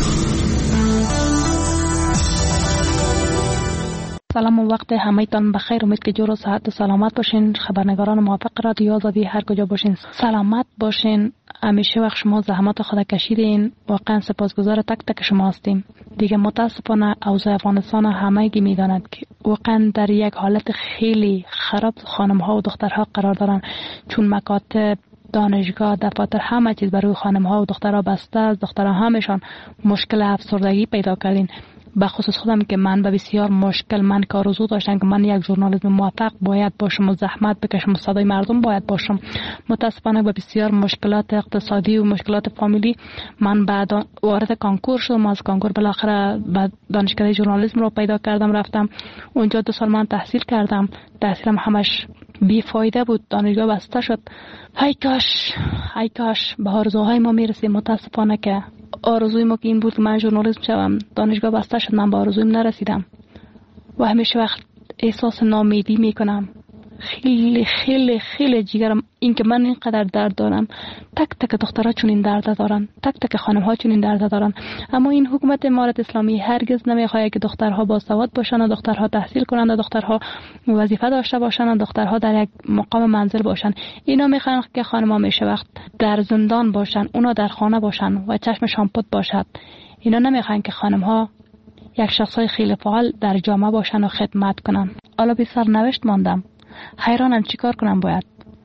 سلام و وقت همه‌تان بخیر. امید که جور و صحت و سلامت باشین. خبرنگاران موافق رادیو آزادی هر کجا باشین سلامت باشین. همیشه وقت شما زحمات خود کشیدین. واقعا سپاسگزار تک تک شما هستیم. دیگه متاسفانه اوضاع افغانستان همگی میداند که واقعا در یک حالت خیلی خراب خانم ها و دخترها قرار دارن، چون مکاتب، دانشگاه، دفاتر، همه چیز برای خانم ها و دخترها بسته است. دخترها همشان مشکل افسردگی پیدا کردین. به خصوص خودم که من به بسیار مشکل، من که آرزو داشتم که من یک ژورنالیسم موفق باید باشم و زحمت بکشم و صدای مردم باید باشم. متاسفانه به بسیار مشکلات اقتصادی و مشکلات فامیلی من بعد وارد کانکور شدم. از کانکور بالاخره به دانشکده ژورنالیسم رو پیدا کردم، رفتم اونجا دو سال من تحصیل کردم. تحصیلم همش بی فایده بود، دانشگاه بسته شد. ای کاش ای کاش به آرزوهای ما میرسیم. متاسفانه که آرزوی ما که این بود که من ژورنالیست شوم، دانشگاه بسته شد، من به آرزویم نرسیدم و همیشه وقت احساس ناامیدی میکنم. خیلی خیلی خیلی جیگرم این که من اینقدر درد دارم. تک تک دخترها چون این درد دارن، تک تک خانم‌ها چون این درد دارن. اما این حکومت امارت اسلامی هرگز نمیخواد که دخترها باسواد باشن و دخترها تحصیل کنند و دخترها وظیفه داشته باشن و دخترها در یک مقام منزل باشن. اینا میخوان که خانم‌ها میشه وقت در زندان باشن، اونا در خانه باشن و چشمشان پد باشد. اینا نمیخوان که خانم‌ها یک شخصای خیلی فعال در جامعه باشن و خدمت کنن. حالا بی سرنوشت ماندم، حیرانم چیکار کنم. باید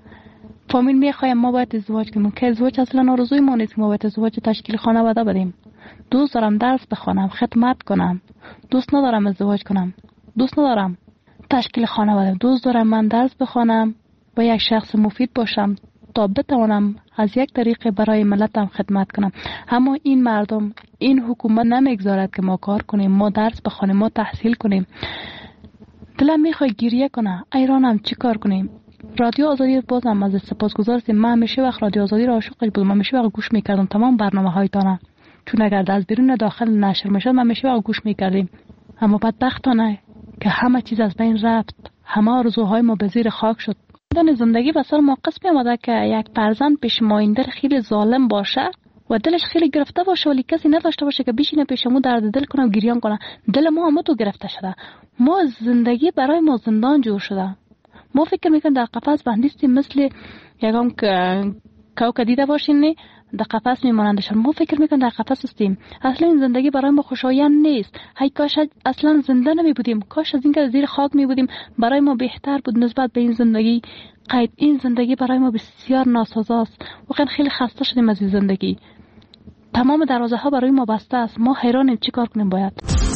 فامیل میخوایم ما باید ازدواج کنیم که ازدواج اصلا آرزوی ما نیست. ما باید ازدواج تشکیل خانواده بدیم. دوست دارم درس بخونم، خدمت کنم. دوست ندارم ازدواج کنم. دوست ندارم تشکیل خانواده. دوست دارم من درس بخونم و یک شخص مفید باشم تا بتوانم از یک طریق برای ملتم خدمت کنم. اما این مردم، این حکومت نمیگذارد که ما کار کنیم، ما درس بخونیم، ما تحصیل کنیم. دلم میخواد گریه کنه. ایرانم چی کار کنیم؟ رادیو آزادی بازم از سپاسگزار هستیم. من همیشه وقت رادیو آزادی را عاشقش بودم. من همیشه وقت گوش میکردم تمام برنامه‌هایتان، چون اگر از بیرون داخل نشر میشد من همیشه وقت گوش میکردیم. اما بدبختانه که همه چیز از بین رفت، همه آرزوهای ما به زیر خاک شد. در زندگی به سر ما قسمی آمده که یک فرزند پیش مایندر خیلی ظالم باشه و دلش خیلی گرفته باشه ولی کسی نداشته باشه که بشینه پیشمو درد دل کنه و گریان کنه. دل ما هم تو گرفته شده. ما زندگی برای ما زندان جور شده. ما فکر میکنیم در قفس بندیستیم، مثل یکم که کوکا دیده باشین در قفس میمانندشان. ما فکر میکنیم در قفس هستیم. اصلا این زندگی برای ما خوشایند نیست. هی کاش اصلا زنده نمی بودیم، کاش از این که زیر خاک می بودیم برای ما بهتر بود نسبت به این زندگی. قید این زندگی برای ما بسیار ناسازاست. واقعا خیلی خسته شدیم از این زندگی. تمام دروازه ها برای ما بسته است. ما حیرانیم چی کار کنیم. باید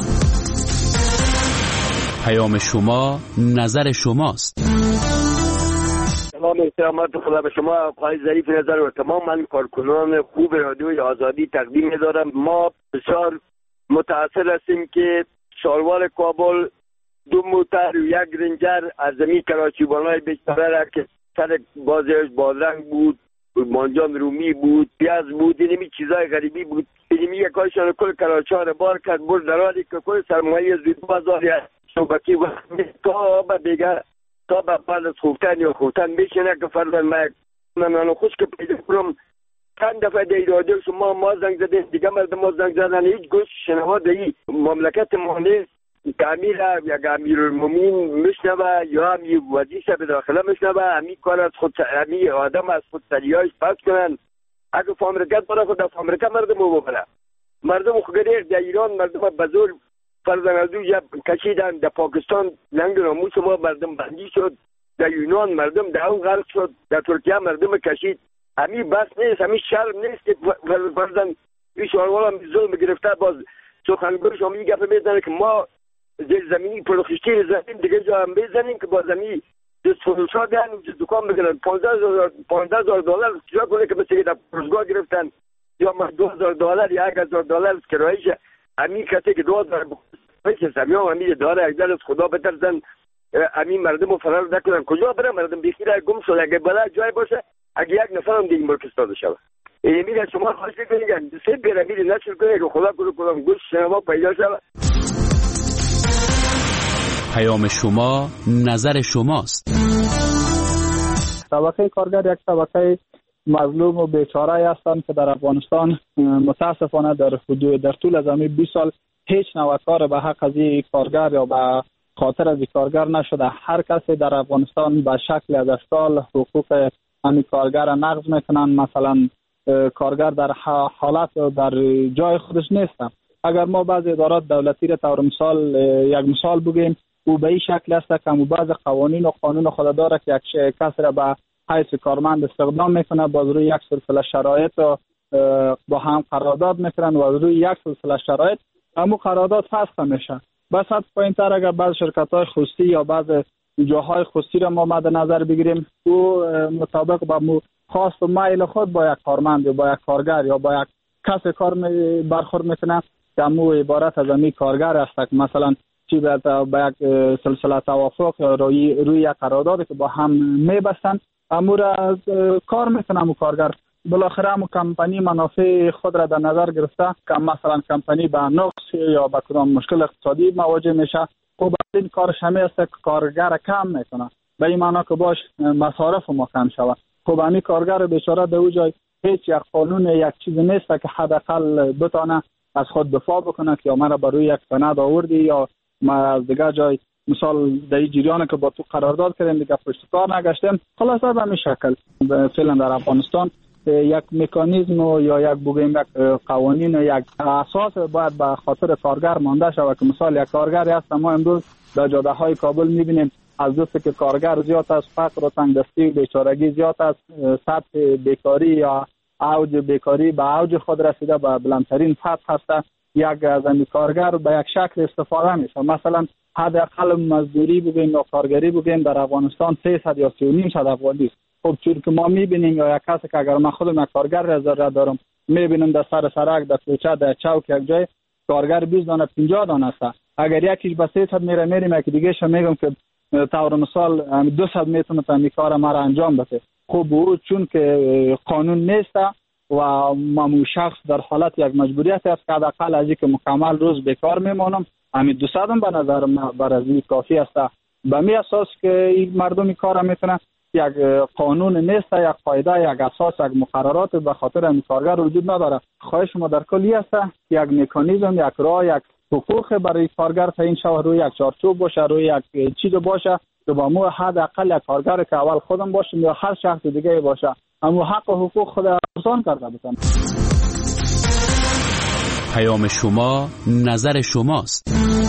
پیام شما نظر شماست. سلام احترامات خدا به شما آقای ظریف نظر و تمام من کارکنان خوب رادیوی آزادی تقدیم می‌دارم. ما بسیار متأثر هستیم که شالوار کابل دو موتر یک رنجر از زمین کراچیبانای بیچاره را که سر بازیش بادرنگ بود، مانجان رومی بود، پیاز بود، اینمی چیزای غریبی بود. اینمی یک کارشان کل کراچی را بار کرد برد در حالی که کل سرمایه زود بازار شبکی و تا به بگه تا به پل از خوفتن یا خوفتن بشینه که فردا من منو خوش که پیدا کنم چند دفعه در رادیو شما ما زنگ زدیم، دیگه مردم ما زنگ زدن، هیچ گوش شنوا در این مملکت ما نیست که امیر یک امیرالمومنین میشنوه یا همی وزیر به داخله میشنوه، همی کار از خود همی آدم از خود سریعش پس کنن. اگه فامریکت برای خود فامریکا مردم رو ببره، مردم خودگر در ایران مردم بزرگ فرزندو یا کشیدن، در پاکستان لنگ ناموس ما مردم بندی شد، در یونان مردم در اون غرق شد، در ترکیه مردم کشید. همی بس نیست، همی شرم نیست که فرزند این شهروال هم ظلم گرفته. باز سخنگوش هم این گفه میزنه که ما زیر زمینی پرخشتی زنیم دیگه جا هم بزنیم که با زمین دست فروشا دهن دکان بگیرن پانزده هزار دلار چرا کنه که مثل در پرزگاه گرفتن یا دو هزار دلار یا یک هزار دلار کرایش. همی کسی که دو هزار بچه همی همی داره یک در از خدا بترزن، همی مردم رو فرار نکنن. کجا برن مردم بیخیره گم شد، اگه بلا جای باشه اگه یک نفر هم دیگه مرکز داده شود. میگه شما خواهش کنید سه پیرامید نشر کنید که خدا کنه کنم گوش شما پیدا شود. پیام شما نظر شماست. طبقه کارگر یک طبقه مظلوم و بیچاره هستند که در افغانستان متاسفانه در حدود در طول از همین بیست سال هیچ نوع کار به حق از این کارگر یا به خاطر از این کارگر نشده. هر کسی در افغانستان به شکل از اشکال حقوق همین کارگر را نقض میکنن. مثلا کارگر در حالت در جای خودش نیستن. اگر ما بعض ادارات دولتی را طور مثال یک مثال بگیم، او به این شکل است که مو بعض قوانین و قانون خود داره که یک کس را به حیث کارمند استخدام میکنه، باز روی یک سلسله شرایط با هم قرارداد میکنن و روی یک سلسله شرایط همو قرارداد فسخ میشه. بس حد پایین‌تر اگر بعض شرکت‌های خصوصی یا بعض جاهای خصوصی را ما مد نظر بگیریم، او مطابق با مو خواست و میل خود با یک کارمند یا با یک کارگر یا با یک کس کار برخورد میکنه که همو عبارت از امی کارگر است که مثلا چی به یک سلسله توافق روی روی یک قراردادی که با هم میبستن امور از کار میکنه. همو کارگر بالاخره همو کمپانی منافع خود را در نظر گرفته که مثلا کمپانی به نقص یا به کدام مشکل اقتصادی مواجه میشه، خب این کارش همه است که کارگر کم میکنه، به این معنی که باش مصارف ما کم شود. خب همین کارگر بیچاره در اونجا هیچ یک قانون یک چیزی نیست که حداقل بتونه از خود دفاع بکنه که یا مرا برای یک سند آوردی یا ما از دیگه جای مثال در این جریان که با تو قرارداد کردیم دیگه پشت کار نگشتیم. خلاصه به همین شکل فعلا در افغانستان یک مکانیزم یا یک بگیم یک قوانین و یک اساس باید به خاطر کارگر مانده شود که مثال یک کارگری هست ما امروز در جاده های کابل میبینیم از دسته که کارگر زیاد است، فقر و تنگدستی و بیچارگی زیاد است، سطح بیکاری یا اوج بیکاری به اوج خود رسیده، به بلندترین سطح هست. یک از این کارگر به یک شکل استفاده میشه. مثلا حداقل مزدوری بگیم یا کارگری بگیم در افغانستان سیصد یا سی و نیم صد افغانی است. خب چون که ما میبینیم یا یک کسی که اگر من خودم یک کارگر رزرو دارم میبینم در سر سرک در کوچه در چوک یک جای کارگر بیست دانه پنجاه دانه است. اگر یکیش به سیصد میره میریم یک دیگه شو میگم که طور مثال دویست میتونه این کار ما را انجام بده. خب او چون که قانون نیست و مامو شخص در حالت یک مجبوریت است که حداقل از اینکه مکمل روز بیکار میمونم همین دویست هم به نظر من برای کافی است. به می اساس که این مردمی کار میکنه یک قانون نیست، یک قاعده، یک اساس، یک مقررات به خاطر این کارگر وجود نداره. خواهش ما در کلی است یک مکانیزم، یک راه، یک حقوق برای کارگر تعیین شود، روی یک چارچوب باشه، روی یک چیز باشه که با مو حداقل یک کارگر که اول خودم باشم یا هر شخص دیگه باشه اما حق و حقوق خود آسان کرده بتونم. پیام شما نظر شماست.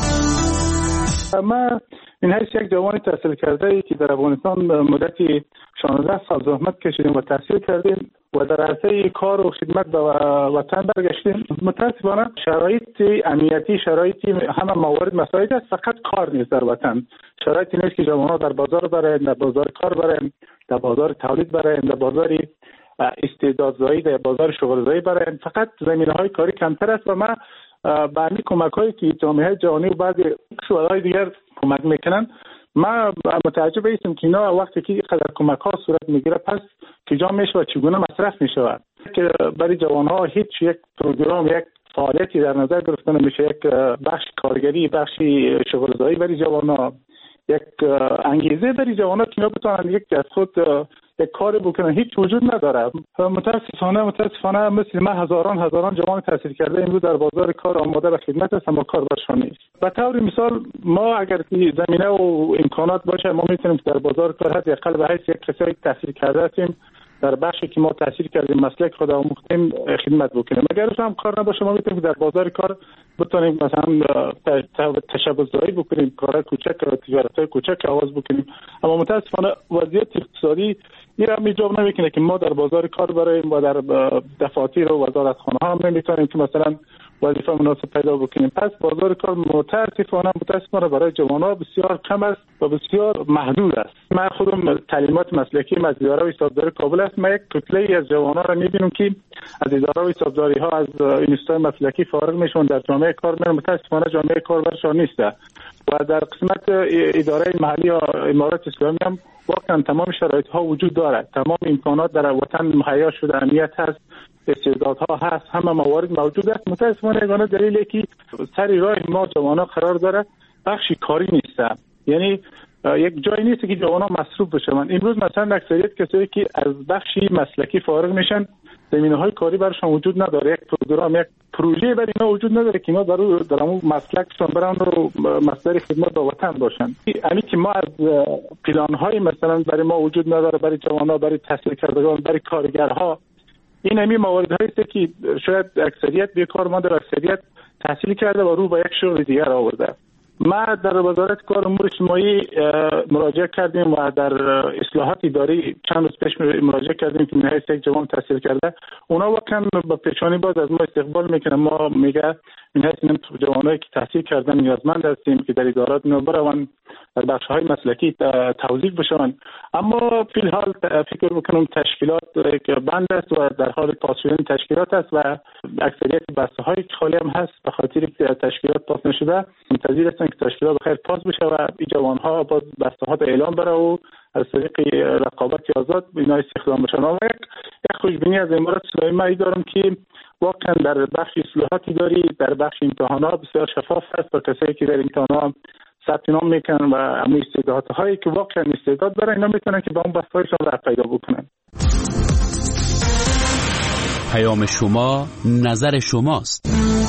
ما این هیچ یک جوانی تحصیل کرده ای که در افغانستان مدتی شانزده سال زحمت کشیدیم و تحصیل کردیم و در عرصه کار و خدمت به وطن برگشتیم. متاسفانه شرایط امنیتی، شرایطی همه موارد مساعد است، فقط کار نیست در وطن. شرایطی نیست که جوانان در بازار برن، در بازار کار برن، در بازار تولید برن، در بازار استعدادزایی، در بازار شغلزایی برن. فقط زمینه‌های کاری کمتر است و ما به همین کمک‌هایی که جامعه جهانی و بعضی شورای دیگر کمک میکنن ما متعجب هستم که اینا وقتی که قدر کمک ها صورت میگیره پس کجا میشه و چگونه مصرف میشود که برای جوان ها هیچ یک پروگرام، یک فعالیتی در نظر گرفته نمیشه. یک بخش کارگری، بخشی شغلزایی برای جوان ها، یک انگیزه برای جوان ها که اینا بتونن یک از خود یک کاری بکنن هیچ وجود نداره. متاسفانه متاسفانه مثل ما هزاران هزاران جوان تحصیل کرده امروز در بازار کار آماده به خدمت است اما کار برشان نیست. به طور مثال ما اگر زمینه و امکانات باشه ما میتونیم در بازار کار حداقل به حیث یک کسی تحصیل کرده هستیم در بخشی که ما تحصیل کردیم مسلک خود آموختیم خدمت بکنیم. اگر هم کار نباشه ما میتونیم در بازار کار بتونیم مثلا تشبث‌زایی بکنیم، کارهای کوچک و تجارت‌های کوچک آغاز بکنیم. اما متاسفانه وضعیت اقتصادی این هم ایجاب نمیکنه که ما در بازار کار براییم و در دفاتر و وزارتخانه ها هم نمیتونیم که مثلا وظیفه مناسب پیدا بکنیم. پس بازار کار متاسفانه متاسفانه برای جوانان بسیار کم است و بسیار محدود است. من خودم تعلیمات مسلکی از اداره و حسابداری کابل است. من یک کتله از جوانان را میبینم که از اداره و حسابداری ها از اینستای مسلکی فارغ میشون در جامعه کار میرن. متاسفانه جامعه کار برشان نیست و در قسمت اداره محلی یا امارات اسلامی هم واقعا تمام شرایط ها وجود دارد. تمام امکانات در وطن مهیا شده، امنیت هست، استعدادها هست، همه موارد موجود است. متاسفانه یگانه دلیلی که سر راه ما جوانا قرار داره بخشی کاری نیست. یعنی یک جایی نیست که جوانا مصروف بشن. امروز مثلا اکثریت کسایی که از بخشی مسلکی فارغ میشن زمینه‌های کاری برشان وجود نداره. یک پروگرام یک پروژه برای اینا وجود نداره که اینا در در اون مسلکشون برن و مصدر خدمت به وطن باشن. یعنی که ما از پلان‌های مثلا برای ما وجود نداره برای جوانا، برای تحصیل کردگان، برای کارگرها. این همین مواردهایی است که شاید اکثریت بیکار مانده و اکثریت تحصیل کرده و رو به یک شغل دیگر آورده. ما در وزارت کار امور اجتماعی مراجعه کردیم و در اصلاحات اداری چند روز پیش مراجعه کردیم که نهایت یک جوان تحصیل کرده. اونا واقعا با پیشانی باز از ما استقبال میکنن. ما میگه نهایت این جوانایی که تحصیل کردن نیازمند هستیم که در ادارات اینا برون در بخش‌های مسلکی توظیف بشن. اما فی الحال فکر میکنم تشکیلات که بند است و در حال پاس شدن تشکیلات است و اکثریت بسته‌های خالی هم هست به خاطر که تشکیلات پاس نشده. منتظر هستن که تشکیلات بخیر پاس بشه و این جوان‌ها باز بسته‌ها اعلام بره و از طریق رقابت آزاد اینا استخدام بشن. و یک خوشبینی از امارات اسلامی ما دارم که واقعا در بخش اصلاحاتی داری در بخش امتحانات بسیار شفاف است و کسایی که در امتحانات ثبت نام میکنن و اما استعدادهایی که واقعا استعداد دارن اینا میتونن که با اون بسته‌هایشون راه پیدا بکنن. پیام شما نظر شماست.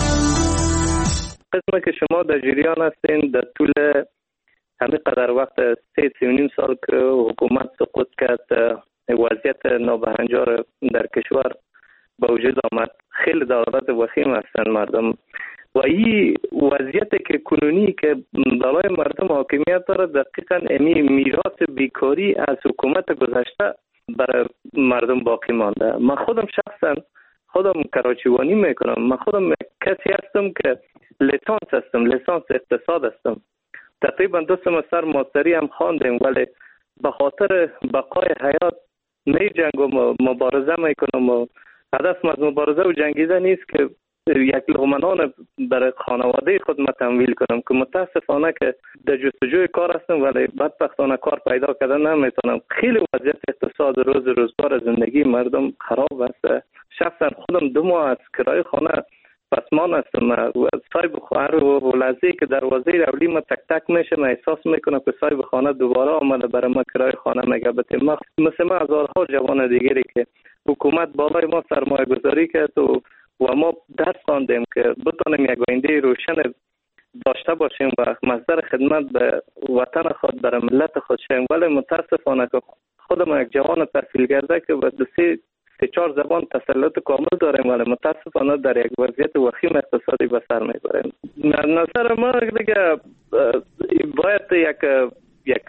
قسمه که شما در جریان هستین در طول همین قدر وقت سه سی و نیم سال که حکومت سقوط کرد وضعیت نابهنجار در کشور به وجود آمد. خیلی در حالت وخیم هستن مردم و این وضعیت که کنونی که بالای مردم حاکمیت داره دقیقا امی میراث بیکاری از حکومت گذشته برای مردم باقی مانده. من خودم شخصا خودم کراچیوانی میکنم. من خودم کسی هستم که لیسانس هستم، لیسانس اقتصاد هستم. تقریبا دو سمستر ماستری هم خواندم ولی به خاطر بقای حیات می جنگ و مبارزه میکنم و هدف از مبارزه و جنگیده نیست که یک لقمه نان برای خانواده خود ما تمویل کنم که متاسفانه که در جستجوی کار هستم ولی بدبختانه کار پیدا کردن نمیتونم. خیلی وضعیت اقتصاد روز روزگار زندگی مردم خراب است. شخصا خودم دو ماه از کرایه خانه پسمان هستم و صاحب خواهر و لحظه‌ای که دروازه رولی ما تک تک میشه من احساس میکنم که صاحب خانه دوباره آمده برای ما کرایه خانه میگه. بته ما مثل ما هزارها جوان دیگری که حکومت بالای ما سرمایه گذاری کرد و و ما درس خواندیم که بتونیم یک آینده روشن داشته باشیم و مصدر خدمت به وطن خود برای ملت خود شیم. ولی متاسفانه که خودم یک جوان تحصیل کرده که به دو سه سه چهار زبان تسلط کامل داریم ولی متاسفانه در یک وضعیت وخیم اقتصادی به سر میبریم. نظر ما دیگه باید یک یک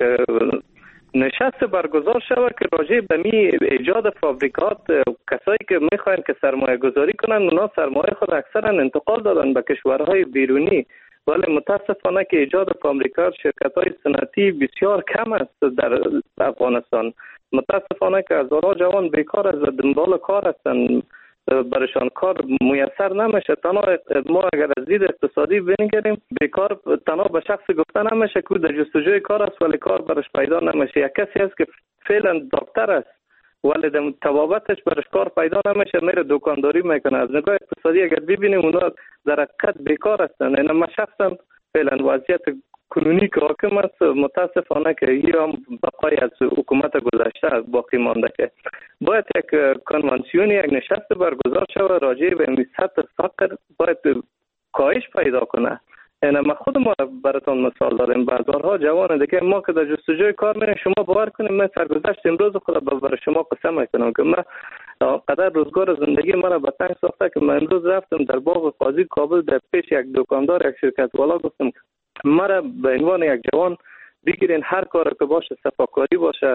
نشست برگزار شود که راجع به می ایجاد فابریکات کسایی که میخواین که سرمایه گذاری کنن اونا سرمایه خود اکثرا انتقال دادن به کشورهای بیرونی ولی متاسفانه که ایجاد فابریکات شرکت‌های صنعتی بسیار کم است در افغانستان. متاسفانه که هزارها جوان بیکار از دنبال کار هستند برشان کار میسر نمیشه. تنها ما اگر از دید اقتصادی بنگریم بیکار تنها به شخص گفته نمیشه که در جستجوی کار است ولی کار برش پیدا نمیشه. یک کسی هست که فعلا دکتر است ولی در تبابتش برش کار پیدا نمیشه میره دکانداری میکنه. از نگاه اقتصادی اگر ببینیم اونا در حقیقت بیکار هستن. این ما شخصا فعلا وضعیت کنونی که حاکم است متاسفانه که این هم بقای از حکومت گذشته باقی مانده که باید یک کنوانسیونی، یک نشست برگزار شود راجع به این سطح فقر باید کاهش پیدا کنه. یعنی ما خود ما براتون مثال داریم، بازارها جوان دیگه ما که در جستجوی کار میریم، شما باور کنیم من سرگذشت امروز خود برای شما قسم میکنم که من قدر روزگار زندگی مرا به تنگ ساخته که من امروز رفتم در باغ قاضی کابل در پیش یک دکاندار یک شرکت والا گفتم که مرا به عنوان یک جوان بگیرین، هر کار که باشه صفاکاری باشه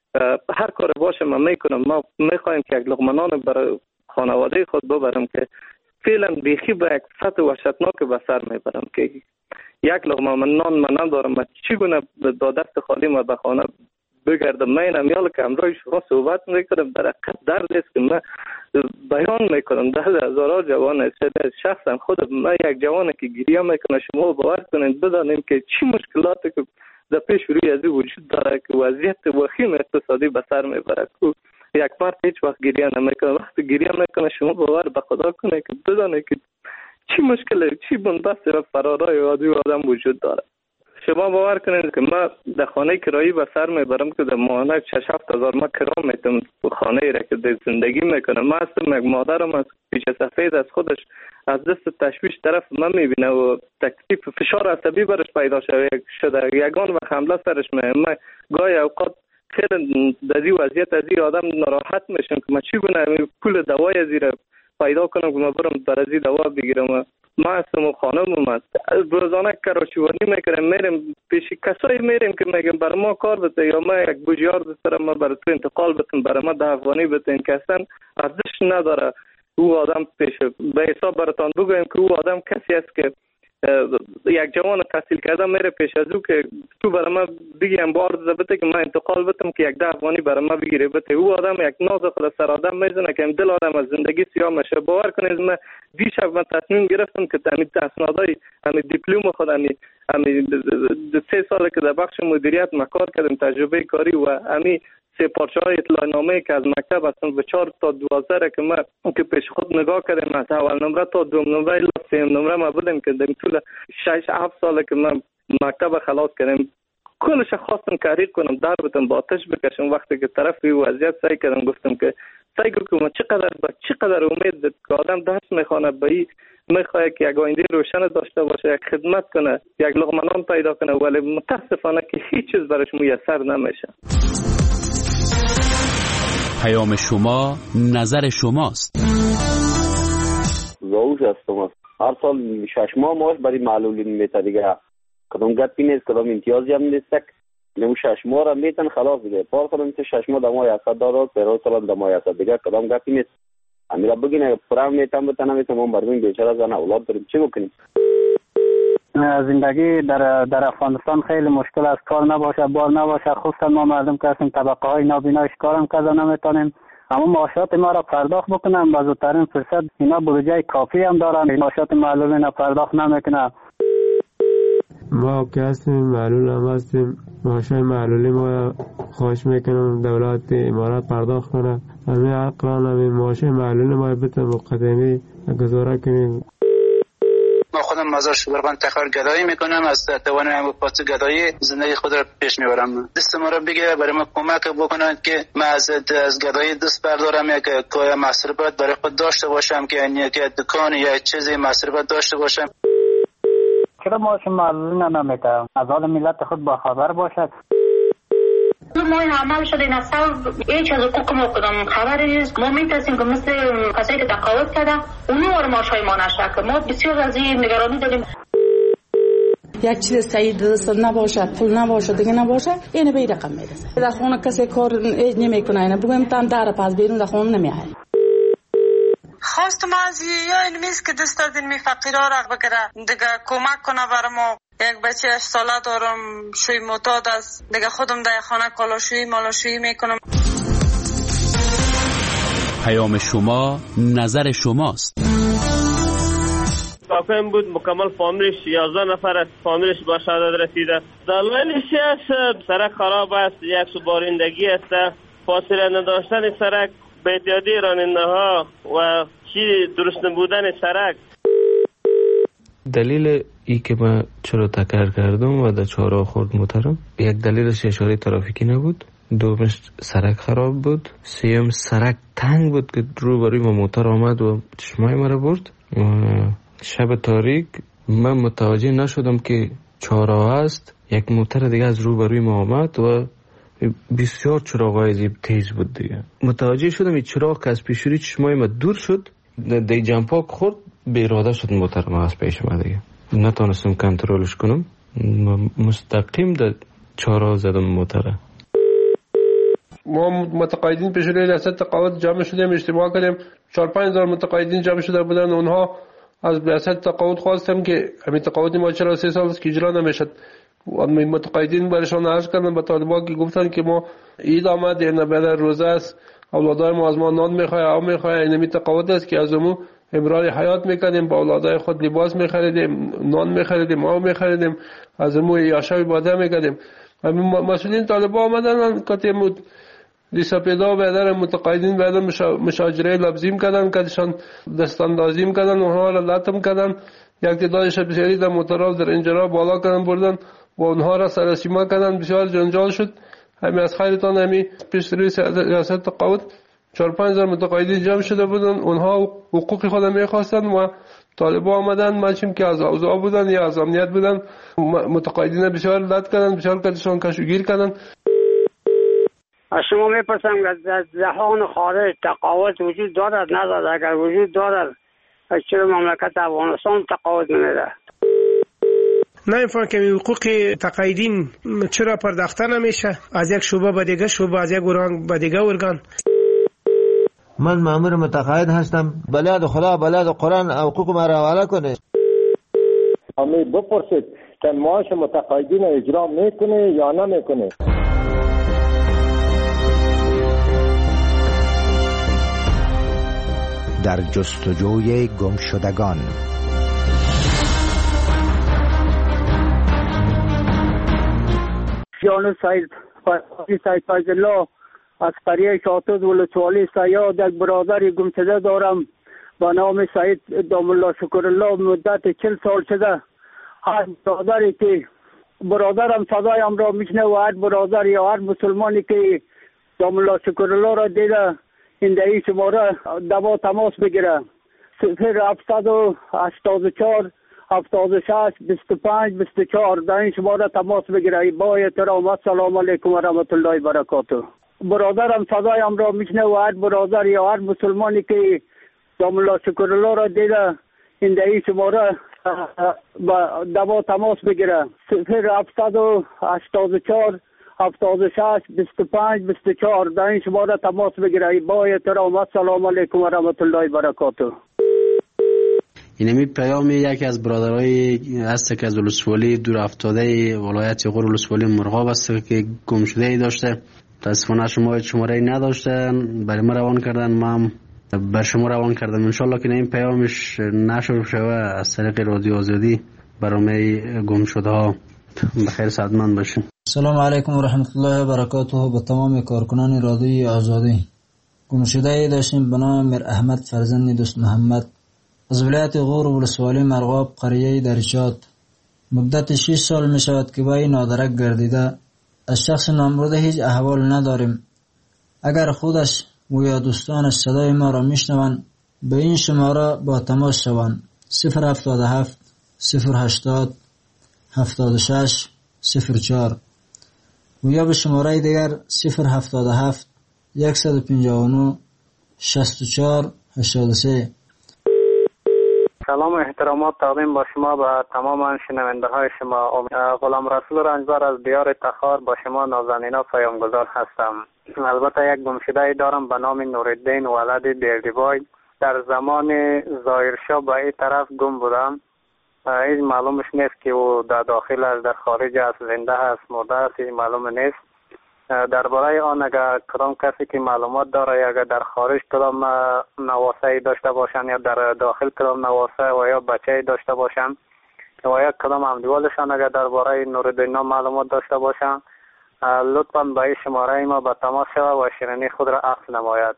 هر کار باشه من میکنم، ما میخوایم که یک لقمه نان برای خانواده خود ببرم که فعلا بیخی به یک سطح وحشتناک به سر میبرم که یک لقمه من نان من ندارم، من چگونه با دست خالی ما به خانه بگردم. من امیال که امروز شما صحبت میکنم در حقیقت درد است که من بیان میکنم. ده هزارها جوان است، شخصا خود من یک جوانه که گریه میکنه، شما باور کنید بدانیم که چی مشکلاتی که در پیش روی از وجود داره که وضعیت وخیم اقتصادی به سر میبره. یک مرد هیچ وقت گریه نمیکنه، وقتی گریه میکنه شما باور به خدا کنه که بدانه که چی مشکله، چی بنبست و فرارای عادی آدم وجود داره. شما باور کنید که من در خانه کرایی به سر میبرم که در ماهانه شش هفت هزار من کرا میتونم خانه ای را که در زندگی میکنم. من هستم یک مادرم از پیچ سفید از خودش از دست تشویش طرف من میبینه و تکلیف فشار عصبی برش پیدا شده، یگان و حمله سرش میه. من گاهی اوقات خیلی در این وضعیت از این آدم ناراحت میشم که من چی کنم پول دوای زیر پیدا کنم که من برم در از این دوا بگیرم. ما هستم و خانمم هست، روزانه کاراشوانی میکنم، میرم پیش کسایی میرم که میگم برای ما کار بده یا ما یک بوجیار دسترم ما برای تو انتقال بتن برای ما ده افغانی بتن که اصلا ارزش نداره. او آدم پیش به حساب براتان بگویم که او آدم کسی است که یک جوان تحصیل کرده میره پیش از او که تو برای ما بگیم بار بده که من انتقال بتم که یک ده افغانی برای ما بگیره بده. او آدم یک ناز خود سر آدم میزنه که دل آدم از زندگی سیاه میشه. باور کنید من دیشب من تصمیم گرفتم که تامین اسنادای همین دیپلم خود همین همین سه سال که در بخش مدیریت ما کار کردم، تجربه کاری و همین سه پارچه های اطلاع نامه که از مکتب هستن به چهار تا دوازده که من که پیش خود نگاه کردم از اول نمره تا دوم نمره الا سیم نمره ما بودم که در طول شش هفت سال که من مکتب خلاص کردم کلش خواستم تحریک کنم، در بتم با آتش بکشم. وقتی که طرف وضعیت سعی کردم گفتم که سعی کنم چقدر با چقدر امید که آدم درس میخونه به این میخواد که یک آینده روشن داشته باشه، یک خدمت کنه، یک لقمه نان پیدا کنه، ولی متاسفانه که هیچ چیز براش میسر نمیشه. پیام شما نظر شماست. زوج هستم، هر سال شش ماه ماش برای معلولین میته دیگه، کدام گپی نیست، کدام امتیازی هم نیست. نمو شش ماه را میتن خلاص دیگه، پار کنم که شش ماه دمای اسد دارد، پیروز سال دمای اسد دیگه کدام گپی نیست. امیرا بگین پرام میتم بتنم میتم من برمین بیچاره زن اولاد داریم چی بکنیم؟ زندگی در در افغانستان خیلی مشکل است، کار نباشه بار نباشه، خصوصا ما مردم که هستیم طبقه های نابینایش کارم کذا نمیتونیم، اما معاشات ما را پرداخت بکنم با زودترین فرصت. اینا بودجه کافی هم دارن، معاشات معلولین را پرداخت نمیکنه. ما که هستیم معلول هم هستیم، معاشای معلولی ما خواهش میکنم دولت امارات پرداخت کنه، همین اقران همین معاشای معلولی ما بتن مقدمی گزاره کنیم. ما خودم مزار شبرغان تخار گدایی میکنم، از توان هم پاس گدایی زندگی خود را پیش میبرم. دست ما را بگیره برای ما کمک بکنند که ما از از گدایی دست بردارم، یک کار مصرفات برای خود داشته باشم که یک دکان یا چیزی مصرفات داشته باشم. چرا معاش معلولین نمیده؟ از حال ملت خود با خبر باشد. ما این عمل شده این اصلا هیچ از حقوق ما کدام خبری نیست. ما میترسیم که مثل کسایی که تقاعد کرده اونو وار معاشای ما نشه، که ما بسیار از این نگرانی داریم. یک چیز سعید دست نباشه، پول نباشه، دیگه نباشه، اینه به این رقم میرسه. در خونه کسی کار نمیکنه، اینه بگویم تام در پس بیرون در خونه نمیاد. خواست ما از یا علمیست که دست دادین می فقیرها را بگره دیگه کمک کنه برای ما. یک بچه هشت ساله دارم، شوی معتاد است دیگه، خودم در خانه کالاشویی مالاشویی میکنم. پیام شما نظر شماست. کافم بود مکمل فامیلش یازده نفر است، فامیلش با شهادت رسیده. دلایلش است سرک خراب است، یک سوبارندگی است، فاصله نداشتن سرک، بی‌احتیاطی راننده ها و چی درست نبودن سرک. دلیل ای که من چرا تکرار کردم و در چهارراه خورد موترم، یک دلیلش اشاره ترافیکی نبود، دومش سرک خراب بود، سیوم سرک تنگ بود که روبروی ما موتر آمد و چشمای مرا برد. شب تاریک من متوجه نشدم که چهارراه است، یک موتر دیگه از روبروی ما آمد و بسیار چراغای زیب تیز بود دیگه. متوجه شدم این چراغ که از پیشوری چشمای ما دور شد، دی جمپاک خورد، به اراده شد موتر ما از پیش ما دیگه. نتونستم کنترلش کنم، مستقیم در چهارراه زدم موتره. ما متقاعدین پیش روی ریاست تقاعد جمع شدیم، اجتماع کردیم، چهار پنج هزار متقاعدین جمع شده بودن. اونها از ریاست تقاعد خواستم که همین تقاعد ما چرا سه سال است که اجرا نمیشد. متقاعدین برشان عرض کردن به طالبان که گفتن که ما عید آمد، این بعد روزه است، اولادای ما از ما نان میخواه، آب میخواه، این همین تقاعد است که از امو امرار حیات میکنیم، با اولادای خود لباس میخریدیم، نان میخریدیم، آب میخریدیم، از امو یاشا باده میکردیم. مسئولین طالبان آمدن که دیسا پیدا بیدر متقاعدین بیدر مشاجره لبزیم کردن، کدشان دستاندازیم کردن، اونها را لطم کردن، یک تعدادش بسیاری در موترها در انجرها بالا کردن بردن و اونها را سرسیما کردن. بسیار جنجال شد. همین از خیرتان همین پیش روی ریاست تقاعد چهار پنج هزار متقاعدین جمع شده بودن، اونها حقوق خود میخواستن و طالبان آمدن منشیم که از اوضاع بودن یا از امنیت بودن، متقاعدین بسیار لط کردن، بسیار کدشان کشوگیر کردن. از شما میپرسم که در جهان خارج تقاعد وجود دارد ندارد؟ اگر وجود دارد چرا مملکت افغانستان تقاعد نمیده؟ نمیفهم که حقوق تقاعدین چرا پرداخته نمیشه از یک شعبه به دیگه شعبه، از یک ارگان به دیگه ارگان؟ من مأمور متقاعد هستم، بلد خدا بلد قرآن حقوق ما را حواله کنه. امی بپرسید که معاش متقاعدین اجرا میکنه یا نمیکنه. در جستجوی گمشدگان. جان سید سید فیض الله از قریه شاطوز ولسوالی سیاد یک برادر گمشده دارم به نام سید دام الله شکر الله. مدت چل سال شده هر برادری که برادرم صدایم را میشنه و هر برادر یا هر مسلمانی که دام الله شکر الله را دیده این دهی شماره دوا تماس بگیره. صفر هفتصد و هشتاد و چهار هفتاد و شش بیست و پنج بیست و چهار در این شماره تماس بگیره. با احترام السلام علیکم و رحمت الله و برکاته. برادرم صدایم را میشنه و هر برادر یا هر مسلمانی که دام الله شکر الله را دیده این دهی شماره دوا تماس بگیره. صفر هفتصد و هشتاد و چهار هفتاد و شش بیست و پنج بیست و چهار در این شماره تماس بگیره. با احترام السلام علیکم و رحمت الله و برکاته. اینمی پیام یکی از برادرای هست که از ولسوالی دور افتاده ولایت غور ولسوالی مرغاب است که گم شده ای داشته. متاسفانه شما شماره ای نداشتن، برای ما روان کردن، ما بر شما روان کردم. انشالله که این پیامش نشر شوه از طریق رادیو آزادی برای گم شده ها بخیر سعادتمند باشین. سلام علیکم و رحمت الله و برکاته. به تمام کارکنان رادیو آزادی. گم شده ای داشتیم به نام میر احمد فرزند دوست محمد از ولایت غور ولسوالی مرغاب قریه درشاد. مدت شش سال می شود که با این نادرک گردیده. از شخص نامبرده هیچ احوال نداریم. اگر خودش و یا دوستانش صدای ما را میشنوند به این شماره با تماس شوند. صفر هفتاد و هفت صفر هشتاد هفتاد و شش صفر چهار و یا به شماره دیگر صفر هفتاد و هفت صد و پنجاه و نه شصت و چهار هشتاد و سه. سلام و احترامات تقدیم با شما به تمام شنونده های شما. غلام رسول رنجبر از دیار تخار با شما نازنینا پیامگذار هستم. البته یک گمشده دارم به نام نورالدین ولد بیردیبای. در زمان ظاهرشاه به این طرف گم بودم. این معلومش نیست که او در داخل است در خارج است، زنده است مرده است، این معلوم نیست. درباره آن اگر کدام کسی که معلومات داره اگر در خارج کدام نواسه داشته باشن یا در داخل کدام نواسه و یا بچه داشته باشن و یا کدام همدیوالشان اگر درباره نورالدین معلومات داشته باشن لطفاً به این شماره ما به تماس شود و شیرینی خود را عکس نماید.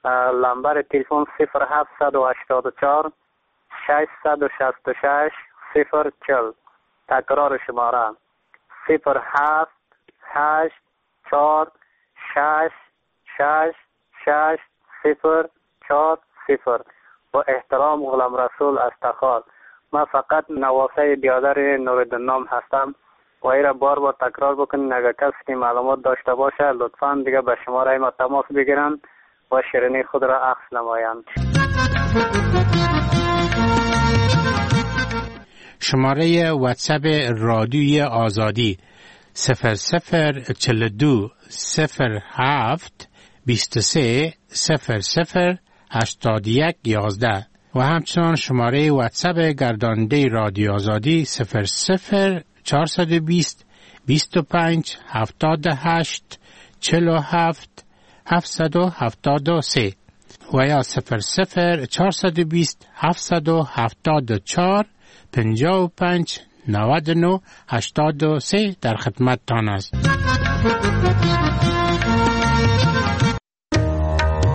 لمبر تلفن صفر هفتصد و هشتاد و چهار ششصد و شصت و شش صفر چل. تکرار شماره صفر هفت هشت چهار شش شش شش صفر چهار صفر. با احترام غلام رسول از تخار. من فقط نواسه بیادر نوردین نام هستم و ایره بار بار تکرار بکنین. اگر کسی که معلومات داشته باشه لطفا دیگه به شماره ما تماس بگیرن و شیرینی خود را اخذ نمایند. شماره واتساپ رادیوی آزادی صفر صفر چل دو صفر هفت بیست و سه صفر صفر هشتاد یک یازده و همچنان شماره واتساپ گرداننده رادیو آزادی صفر صفر چهارصد و بیست بیست و پنج هفتاد و هشت چهل و هفت هفتصد و هفتاد و سه و یا صفر صفر چهارصد و بیست هفتصد و هفتاد و چهار پنجاه و پنج نود و نه هشتاد و سه در خدمت تان است.